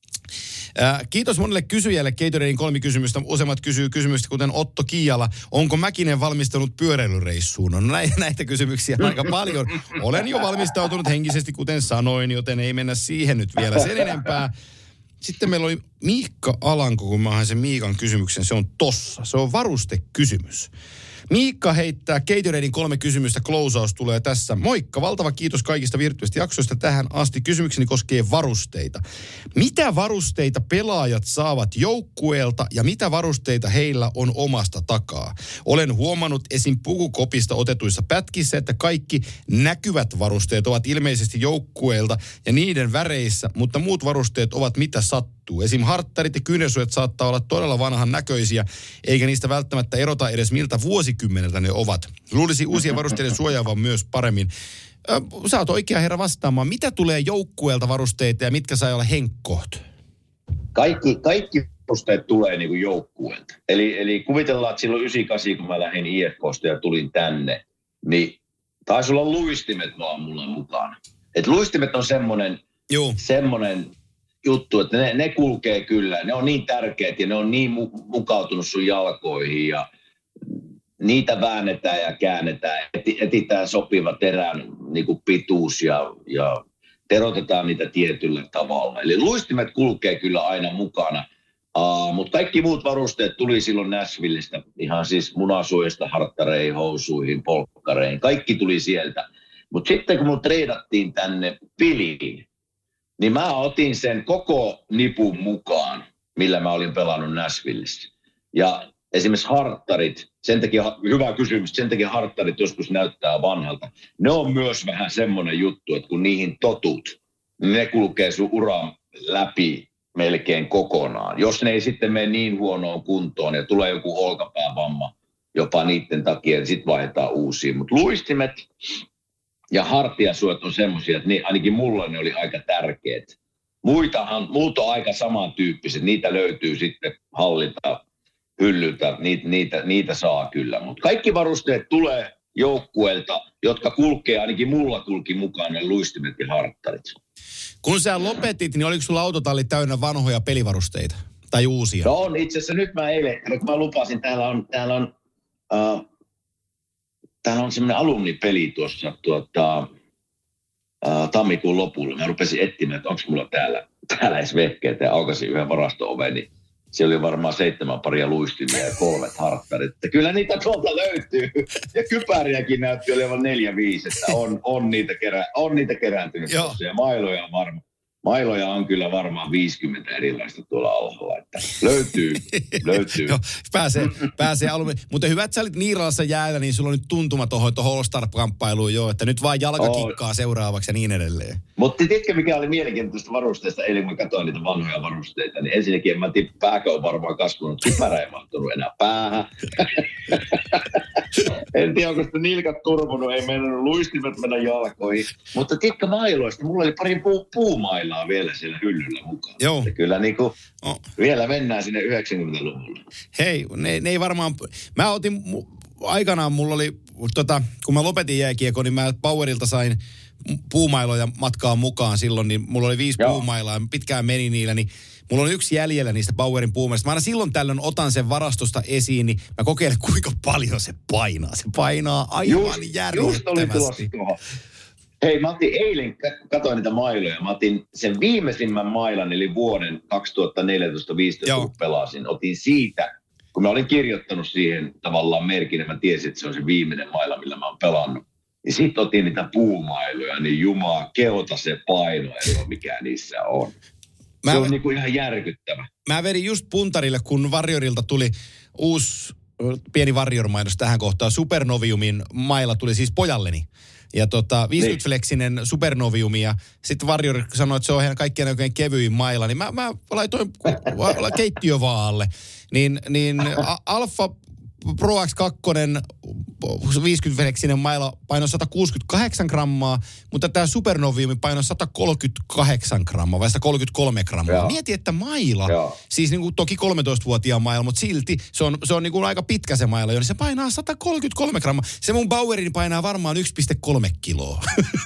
Äh, kiitos monelle kysyjälle. Gatoradin kolme kysymystä. Useimmat kysyy kysymystä, kuten Otto Kiala. Onko Mäkinen valmistunut pyöräilyreissuun? No näitä, näitä kysymyksiä aika paljon. Olen jo valmistautunut henkisesti, kuten sanoin, joten ei mennä siihen nyt vielä sen enempää. Sitten meillä oli Miikka Alanko, kun mä hain sen Miikan kysymyksen. Se on tossa. Se on varustekysymys. Miikka heittää Gatoradin kolme kysymystä. Closeaus tulee tässä. Moikka, valtava kiitos kaikista virtuaalisista jaksoista tähän asti. Kysymykseni koskee varusteita. Mitä varusteita pelaajat saavat joukkueelta ja mitä varusteita heillä on omasta takaa? Olen huomannut esim. Pukukopista otetuissa pätkissä, että kaikki näkyvät varusteet ovat ilmeisesti joukkueelta ja niiden väreissä, mutta muut varusteet ovat mitä sattuu. Esim. Harttarit ja kyynärsuojat saattaa olla todella vanhan näköisiä, eikä niistä välttämättä erota edes miltä vuosikymmeneltä ne ovat. Luulisi uusien varusteiden suojaavan myös paremmin. Ö, sä oot oikea herra vastaamaan. Mitä tulee joukkueelta varusteita ja mitkä saa olla henkkoht? Kaikki, kaikki varusteet tulee niin kuin joukkueelta. Eli, eli kuvitellaan, että silloin yhdeksänkymmentäkahdeksan, kun mä lähdin I F K:sta ja tulin tänne, niin taisi olla luistimet vaan mulla mukana. Et luistimet on semmoinen, semmoinen juttu, että ne, ne kulkee kyllä. Ne on niin tärkeät ja ne on niin mu- mukautunut sun jalkoihin ja niitä väännetään ja käännetään. Etitään sopiva terän niin kuin pituus ja, ja terotetaan niitä tietyllä tavalla. Eli luistimet kulkee kyllä aina mukana. Uh, mutta kaikki muut varusteet tuli silloin Nashvillestä. Ihan siis munasuojasta harttareihin, housuihin, polkkareihin. Kaikki tuli sieltä. Mutta sitten kun mun treidattiin tänne Phillyyn, niin mä otin sen koko nipun mukaan, millä mä olin pelannut Nashvillessä. Ja esimerkiksi harttarit, sen takia, hyvä kysymys, sen takia harttarit joskus näyttää vanhalta. Ne on myös vähän semmoinen juttu, että kun niihin totut, niin ne kulkee sun uran läpi melkein kokonaan. Jos ne ei sitten mene niin huonoon kuntoon ja tulee joku olkapäävamma jopa niiden takia, niin sitten vaihdetaan uusia. Mutta luistimet ja hartiasuojat on semmoisia, että ne, ainakin mulla ne oli aika tärkeät. Muitahan, muut on aika samantyyppiset. Niitä löytyy sitten hallita, hyllyltä. Niitä, niitä, niitä saa kyllä. Mutta kaikki varusteet tulee joukkueelta, jotka kulkee, ainakin mulla kulki mukaan ne luistimet ja harttarit. Kun sä lopetit, niin oliko sulla autotalli täynnä vanhoja pelivarusteita? Tai uusia? No on. Itse asiassa nyt mä eilen, kun mä lupasin, täällä on... Täällä on uh, Täällä on semmoinen alumnipeli tuossa tuota, ää, tammikuun lopulla. Mä rupesin etsimään, että onko mulla täällä, täällä edes vehkeitä ja aukasin yhden varasto-oven, niin siellä oli varmaan seitsemän paria luistimia ja kolmet harttarit. Että kyllä niitä tuolta löytyy. Ja kypäriäkin näytti olevan neljä viisi, että on, on, niitä, kerä, on niitä kerääntynyt tuossa. Ja mailoja on varmaan. Mailoja on kyllä varmaan viisikymmentä erilaista tuolla alhaalla, että löytyy, löytyy. Joo, pääsee, pääsee alumiin. Mutta hyvä, että sä olit Niiralassa jäällä, niin sulla on nyt tuntuma tuohon All-Star-kamppailuun jo, että nyt vaan jalka oh. kikkaa seuraavaksi ja niin edelleen. Mutta tiedätkö, mikä oli mielenkiintoista varusteista, eilen kun mä katsoin niitä vanhoja varusteita, niin ensinnäkin mä tiedän, pääkö on varmaan kasvanut, kypärä ei mahtunut enää päähän. En tiedä, onko sitä nilkat turvunut, ei mennyt luistimet mennä jalkoihin. Mutta tiedätkö mailoista, mulla oli pari puu, puumailaa vielä siellä hyllyllä mukaan. Joo. Että kyllä niin kuin, oh. vielä mennään sinne yhdeksänkymmentäluvulle. Hei, ne, ne ei varmaan... Mä otin... Aikanaan mulla oli, tota, kun mä lopetin jääkiekon, niin mä Powerilta sain puumailoja matkaan mukaan silloin, niin mulla oli viisi Joo. puumailaa, pitkään meni niillä, niin mulla on yksi jäljellä niistä Powerin puumailista. Mä aina silloin tällöin otan sen varastosta esiin, niin mä kokeilen, kuinka paljon se painaa. Se painaa aivan just, järjettömästi. Just Hei, mä otin eilen, katsoin niitä mailoja, mä otin sen viimeisimmän mailan, eli vuoden kaksituhattaneljätoista viisitoista, kun pelasin. Otin siitä, kun mä olin kirjoittanut siihen tavallaan merkin, ja mä tiesin, että se on se viimeinen maila, millä mä oon pelannut. Niin sit otin niitä puumailoja, niin jumaa, keota se paino, ei ole mikä niissä on. Mä se on niinku ihan järkyttävä. Mä vedin just puntarille, kun Warriorilta tuli uusi pieni Warrior-mainos tähän kohtaan. Supernoviumin maila tuli siis pojalleni. Ja tota, viisikymmentä-fleksinen niin. Supernoviumi, ja sitten Warrior sanoi, että se on ihan kaikkien oikein kevyin maila, niin mä, mä laitoin keittiövaalle. Niin, niin Alfa Pro X kaksi viisikymmentä-veneksinen maila painoi sata kuusikymmentäkahdeksan grammaa, mutta tämä Supernoviumi painoi sata kolmekymmentäkahdeksan grammaa vai sata kolmekymmentäkolme grammaa. Joo. Mieti, että maila, Joo. siis niin kuin toki kolmetoistavuotiaan maila, mutta silti se on, se on niin kuin aika pitkä se maila, niin se painaa sata kolmekymmentäkolme grammaa. Se mun Bauerini painaa varmaan yksi pilkku kolme kiloa.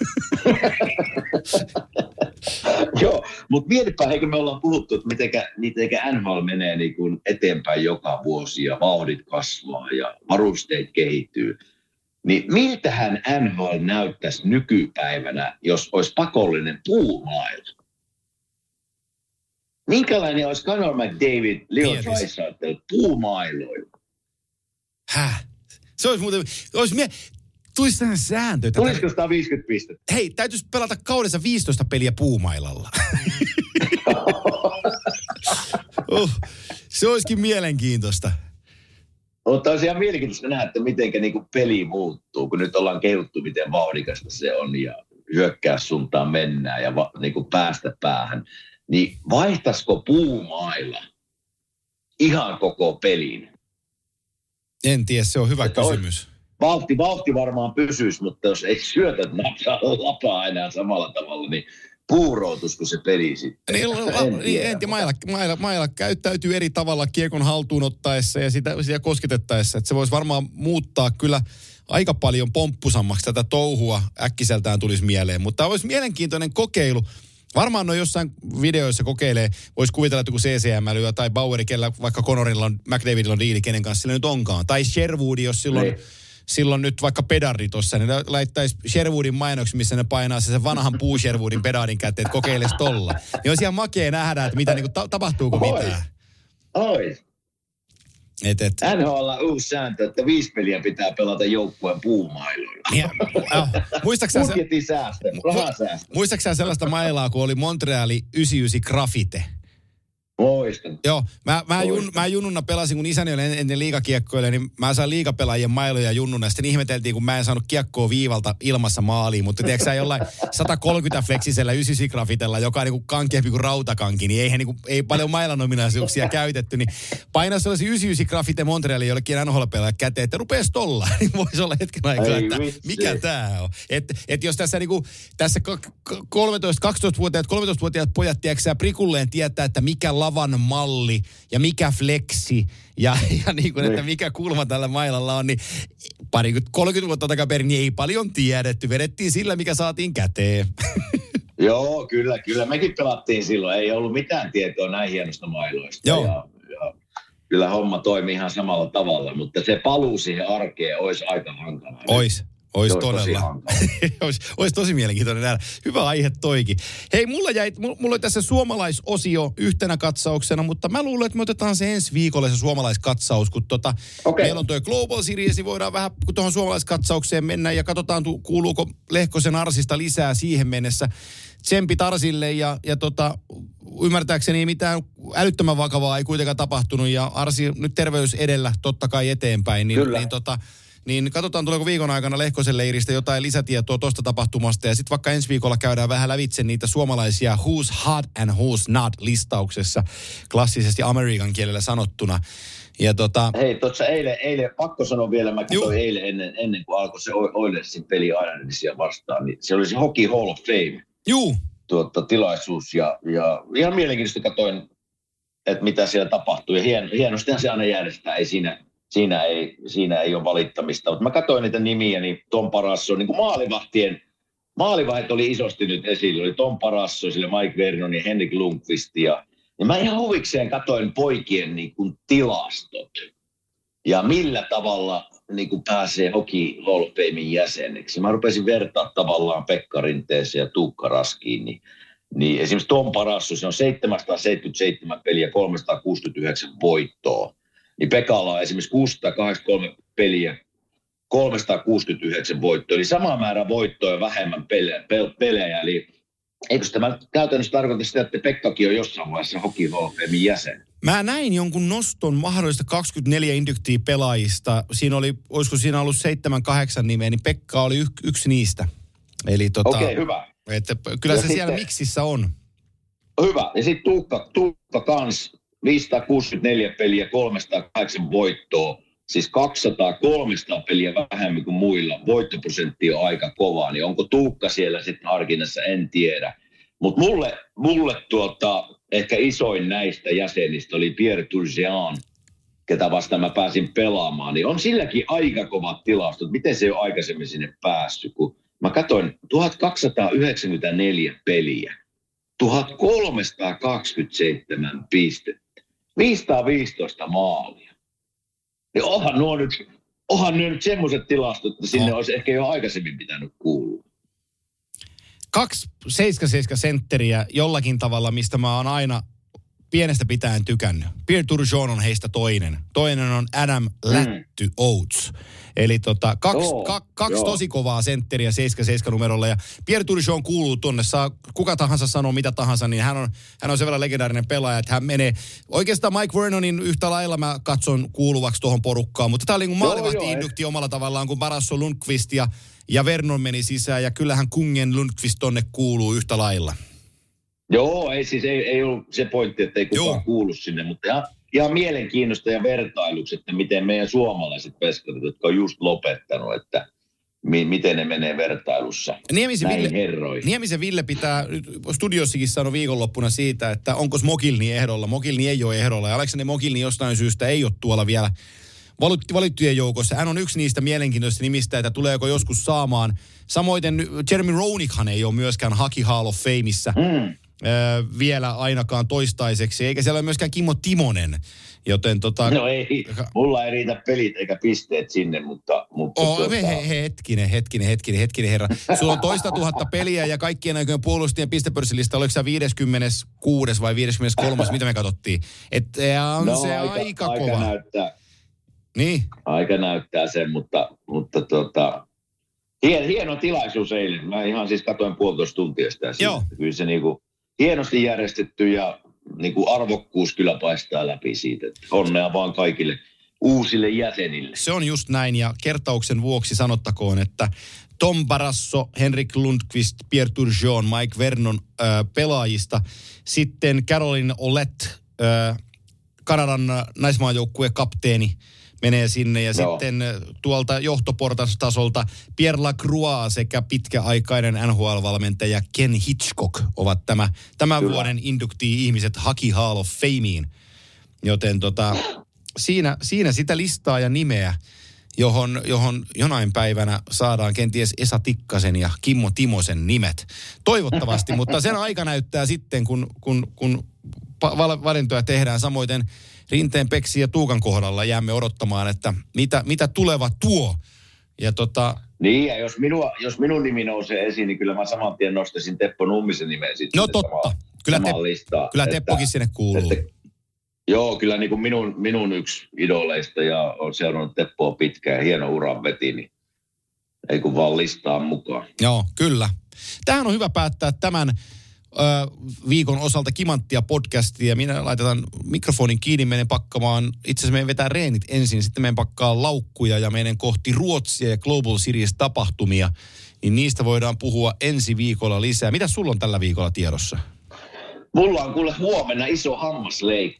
Joo, mutta mietipä, eikö me ollaan puhuttu, että mitenkä, mitenkä N H L menee niin kuin eteenpäin joka vuosi ja vauhdit kasvaa ja varusteet kehittyy. Niin miltähän N H L näyttäisi nykypäivänä, jos olisi pakollinen puumaila? Minkälainen olisi Conor McDavid, Leo Draisaitl puumailoilla? Häh? Se olisi muuten, olisi mie... Tulisi tähän sääntö. Tulisiko sata viisikymmentä pistettä? Hei, täytyisi pelata kaudessa viisitoista peliä puumailalla. uh, se olisikin mielenkiintoista. Mutta olisi ihan mielenkiintoista nähdä, että miten niinku peli muuttuu, kun nyt ollaan kehuttu, miten vauhdikasta se on ja hyökkää suuntaan mennään ja va, niinku päästä päähän. Niin vaihtaisiko puumailla ihan koko pelin? En tiedä, se on hyvä että kysymys. Olisi... Vauhti, vauhti varmaan pysyisi, mutta jos ei syötä napsaa lapaa enää samalla tavalla, niin puuroutuisiko se peli sitten? Niin, en tiedä. En, maila, maila, maila käyttäytyy eri tavalla kiekon haltuun ottaessa ja sitä, sitä kosketettaessa. Että se voisi varmaan muuttaa kyllä aika paljon pomppusammaksi tätä touhua äkkiseltään tulisi mieleen. Mutta tämä olisi mielenkiintoinen kokeilu. Varmaan no jossain videoissa kokeilee, voisi kuvitella, että joku C C M L tai Baueri, kellä vaikka Conorilla on, McDavidilla on diili, kenen kanssa sillä nyt onkaan. Tai Sherwood, jos silloin... Ne. Silloin nyt vaikka pedari tuossa, niin laittaisi Sherwoodin mainoksi, missä ne painaa se, se vanhan puu Sherwoodin pedarin käteen, että kokeiles tolla. Niin olisi ihan makea nähdä, että mitä, niin kuin, ta- tapahtuuko Ois. mitään. Ois. Et, et. N H L on uusi sääntö, että viisi peliä pitää pelata joukkueen puumailuilla. Ja, oh, muistaaksä Budjetin säästö, rahasäästö. Muistaaksä sellaista mailaa, kun oli Montreali yhdeksänkymmentäyhdeksän Graffite? Muistan. Joo, mä, mä, jun, mä junnuna pelasin, kun isäni oli ennen liigakiekkoille, niin mä sain liigapelaajien mailoja junnuna. Sitten ihmeteltiin, kun mä en saanut kiekkoa viivalta ilmassa maaliin. Mutta tiedätkö sä jollain sata kolmekymmentä fleksisellä yhdeksänkymmentäyhdeksän grafitella, joka on niin kuin kankeampi kuin rautakanki, niin eihän niin kuin, ei paljon mailan ominaisuuksia käytetty. Niin painaa sellaisia yhdeksänkymmentäyhdeksän grafite Montrealiin jollekin N H L-pelaaja käteen, että rupees tolla. Niin voisi olla hetken aikaa, että mikä tää on. Että et jos tässä, niin kuin, tässä kolmetoista-kaksitoistavuotiaat, kolmetoistavuotiaat pojat, tiedätkö sä prikulleen tietää, että mikä lavan malli ja mikä fleksi ja, ja niin kuin, että mikä kulma tällä mailalla on, niin pari, kolmekymmentä vuotta takaperin niin ei paljon tiedetty. Vedettiin sillä, mikä saatiin käteen. Joo, kyllä, kyllä. Mekin pelattiin silloin. Ei ollut mitään tietoa näin hienosta mailoista. Joo. Ja, ja kyllä homma toimii ihan samalla tavalla, mutta se paluu siihen arkeen olisi aika hankalaa. Ois. Ois Olisi todella. Ois, ois tosi mielenkiintoinen nähdä. Hyvä aihe toikin. Hei, mulla jäi, mulla oli tässä suomalaisosio yhtenä katsauksena, mutta mä luulen, että me otetaan se ensi viikolle se suomalaiskatsaus, kun tota, okay. Meillä on toi Global Series, niin voidaan vähän tuohon suomalaiskatsaukseen mennä ja katsotaan, kuuluuko Lehkosen Arsista lisää siihen mennessä. Tsempit Arsille ja, ja tota, ymmärtääkseni mitään älyttömän vakavaa ei kuitenkaan tapahtunut ja Arsi nyt terveys edellä totta kai eteenpäin, niin, niin tota... Niin katsotaan, tuleeko viikon aikana Lehkosen leiristä jotain lisätietoa tuosta tapahtumasta. Ja sitten vaikka ensi viikolla käydään vähän lävitse niitä suomalaisia who's hot and who's not listauksessa, klassisesti amerikan kielellä sanottuna. Ja tota... Hei, tuossa eilen, eilen, pakko sanoa vielä, mä katsoin eilen ennen, ennen kuin alkoi se Oilersin peli Islandersia vastaan, niin se oli se Hockey Hall of Fame. Juu. Tuota, tilaisuus ja, ja ihan mielenkiintoista katsoin, että mitä siellä tapahtui. Ja hien, hienostihan se aina järjestää, ei siinä... Siinä ei, siinä ei ole valittamista. Mutta mä katsoin niitä nimiä, niin Tom Parasso, niin kuin maalivahtien, maalivahdit oli isosti nyt esillä. Oli Tom Parasso, sille Mike Vernon ja Henrik Lundqvist. Ja, ja mä ihan huvikseen katsoin poikien niin kuin tilastot. Ja millä tavalla niin kuin pääsee Hockey Hall of Famein jäseneksi. Mä rupesin vertaa tavallaan Pekka Rinteeseen ja Tuukka Raskiin. Niin, niin esimerkiksi Tom Parasso, se on seitsemänsataaseitsemänkymmentäseitsemän peliä, kolmesataakuusikymmentäyhdeksän voittoa. Niin Pekalla on esimerkiksi kuusisataakahdeksankymmentäkolme peliä, kolmesataakuusikymmentäyhdeksän voittoa. Eli sama määrä voittoa ja vähemmän pelejä. pelejä. Eli eikö tämä käytännössä tarkoita sitä, että Pekkakin on jossain vaiheessa Hockey Hall of Famen jäsen? Mä näin jonkun noston mahdollista kaksikymmentäneljä induktia pelaajista. Siinä oli, olisiko siinä ollut seitsemän, kahdeksan nimeä, niin Pekka oli y- yksi niistä. Eli tota, okei, hyvä. Että kyllä ja se sitten, siellä miksissä on. Hyvä. Ja sitten Tuukka, Tuukka kans. viisisataakuusikymmentäneljä peliä, kolmesataakahdeksan voittoa, siis kaksisataa kolmesataa peliä vähemmän kuin muilla. Voittoprosentti on aika kova, niin onko Tuukka siellä sitten harkinnassa, en tiedä. Mutta mulle, mulle tuota, ehkä isoin näistä jäsenistä oli Pierre Turgeon, ketä vastaan mä pääsin pelaamaan, niin on silläkin aika kovat tilastot. Miten se on aikaisemmin sinne päässyt? Kun mä katsoin tuhatkaksisataayhdeksänkymmentäneljä peliä, tuhatkolmesataakaksikymmentäseitsemän pistettä, viisisataaviisitoista maalia. Niin onhan nuo nyt, onhan nyt semmoiset tilastot, että sinne olisi ehkä jo aikaisemmin pitänyt kuulua. Kaksi seitsemän seitsemän sentteriä jollakin tavalla, mistä mä oon aina pienestä pitäen tykännyt. Pierre Turgeon on heistä toinen. Toinen on Adam Lätty mm. Oates. Eli tota, kaksi, oh, ka, kaksi tosi kovaa sentteriä seitsemän seitsemän numerolla. Ja Pierre Turgeon kuuluu tuonne, saa kuka tahansa sanoo mitä tahansa, niin hän on, hän on sen verran legendaarinen pelaaja, että hän menee. Oikeastaan Mike Vernonin yhtä lailla mä katson kuuluvaksi tuohon porukkaan, mutta tämä oli niin maalivahti-indukti omalla tavallaan, kun Barasso, Lundqvist ja, ja Vernon meni sisään, ja kyllähän Kungen Lundqvist tonne kuuluu yhtä lailla. Joo, ei siis ei, ei ollut se pointti, että ei kukaan Joo. kuulu sinne, mutta ihan, ihan mielenkiinnosta ja vertailuksi, että miten meidän suomalaiset veskarit, jotka on just lopettanut, että mi, miten ne menee vertailussa Niemisen näihin Ville, herroihin. Niemisen Ville pitää, studiossakin sanoi viikonloppuna siitä, että onko Mogilni ehdolla. Mogilni ei ole ehdolla, ja Aleksander Mogilni jostain syystä ei ole tuolla vielä valittujen joukossa. Hän on yksi niistä mielenkiintoisista nimistä, että tuleeko joskus saamaan. Samoin Jeremy Roenickhan ei ole myöskään Hockey Hall of Fameissa. Mm. Öö, vielä ainakaan toistaiseksi, eikä siellä ole myöskään Kimmo Timonen, joten tota... No ei, mulla ei riitä pelit eikä pisteet sinne, mutta... mutta oh, tuota... he, he, hetkinen, hetkinen, hetkinen, hetkinen, herra. Sulla on toista tuhatta peliä ja kaikkien aikojen puolustien pistepörssilista, oliko se viideskymmeneskuudes vai viideskymmeneskolmas, mitä me katsottiin? Että on no, se aika, aika aika kova. Näyttää, niin? Aika näyttää sen, mutta, mutta tota... Hien, hieno tilaisuus eilen. Mä ihan siis katoin puolitoista tuntia sitä. Joo. Kyllä se niinku... Hienosti järjestetty ja niin kuin arvokkuus kyllä paistaa läpi siitä. Onnea vaan kaikille uusille jäsenille. Se on just näin, ja kertauksen vuoksi sanottakoon, että Tom Barrasso, Henrik Lundqvist, Pierre Turgeon, Mike Vernon äh, pelaajista. Sitten Caroline Ouellette, äh, Kanadan naismaajoukkueen kapteeni, menee sinne. Ja Joo. sitten tuolta johtoportastasolta Pierre Lacroix sekä pitkäaikainen N H L-valmentaja Ken Hitchcock ovat tämä, tämän Kyllä. vuoden induktii-ihmiset Hockey Hall of Fameen. Joten tota, siinä, siinä sitä listaa ja nimeä, johon, johon jonain päivänä saadaan kenties Esa Tikkasen ja Kimmo Timosen nimet. Toivottavasti, mutta sen aika näyttää sitten, kun, kun, kun valintoja tehdään. Samoiten Rinteen, Peksi ja Tuukan kohdalla jäämme odottamaan, että mitä, mitä tuleva tuo. Ja tota... Niin, ja jos, minua, jos minun nimi nousee esiin, niin kyllä mä saman tien nostaisin Teppo Nummisen nimen sitten. No totta. Samaan, kyllä samaan te, listaan. kyllä että, Teppokin sinne kuuluu. Että, joo, kyllä niin kuin minun, minun yksi idoleista ja on seurannut Teppoa pitkään ja hieno uran veti, niin ei kun vaan listaan mukaan. Joo, kyllä. Tähän on hyvä päättää tämän ö, viikon osalta Kimanttia podcastia. Minä laitetaan mikrofonin kiinni, menen pakkamaan, itse asiassa meidän vetää reenit ensin, sitten meidän pakkaa laukkuja ja menen kohti Ruotsia ja Global Series-tapahtumia. Niin niistä voidaan puhua ensi viikolla lisää. Mitä sulla on tällä viikolla tiedossa? Mulla on kuule huomenna iso hammasleikki.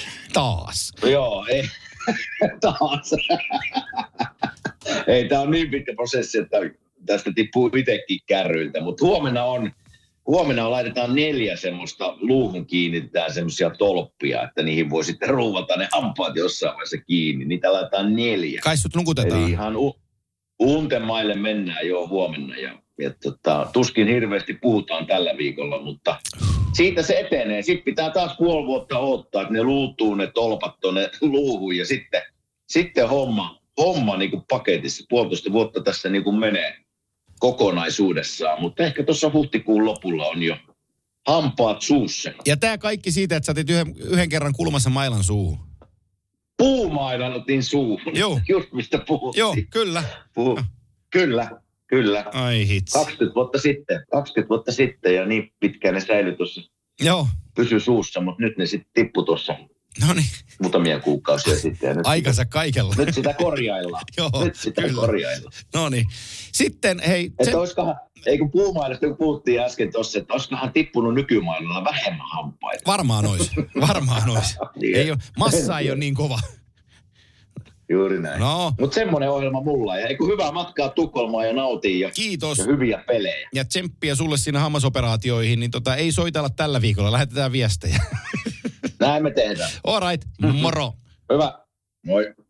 Taas? Joo, ei. Taas. Ei, tää on niin pitkä prosessi, että tästä tippuu itsekin kärryiltä. Mutta huomenna on, huomenna on, laitetaan neljä semmoista luuhun kiinnitetään semmoisia tolppia, että niihin voi sitten ruuvata ne hampaat jossain vaiheessa kiinni. Niitä laitetaan neljä. Kai sut nukutetaan. Eli ihan u- untemaille mennään jo huomenna ja Ja tota, tuskin hirveästi puhutaan tällä viikolla, mutta siitä se etenee. Sitten pitää taas puoli vuotta odottaa, että ne luutuu ne tolpat tuonne luuhun ja sitten, sitten homma, homma niin kuin paketissa. Puolitoista vuotta tässä niin kuin menee kokonaisuudessaan, mutta ehkä tuossa huhtikuun lopulla on jo hampaat suussa. Ja tämä kaikki siitä, että sä otit yhden, yhden kerran kulmassa mailan suuhun. Puumailan otin suuhun. Joo. Just mistä puhuttiin. Joo, kyllä. Puh. Kyllä. Kyllä. Ai hitsi. kaksikymmentä vuotta sitten. kaksikymmentä vuotta sitten ja niin pitkään ne säilyi tuossa. Joo. Pysy suussa, mutta nyt ne sitten tippui tuossa Noniin. muutamia kuukausia sitten. Ja nyt aikansa sitä, kaikella. Nyt sitä korjaillaan. Joo, nyt sitä kyllä. korjaillaan. Noniin. Sitten hei. Että Sen... olisikohan, ei kun puumailasta kun puhuttiin äsken tuossa, että olisikohan tippunut nykymailalla vähemmän hampaita. Varmaan olisi. Varmaan olisi. niin. Ei ole, massa ei ole niin kova. Juuri näin. No. Mutta semmoinen ohjelma mulla. Ja eikö hyvää matkaa Tukholmaan ja nautii ja, Kiitos. ja hyviä pelejä. Ja tsemppiä sulle sinne hammasoperaatioihin, niin tota, ei soitella tällä viikolla, lähetetään viestejä. Näin me tehdään. All right, moro. Hyvä. Moi.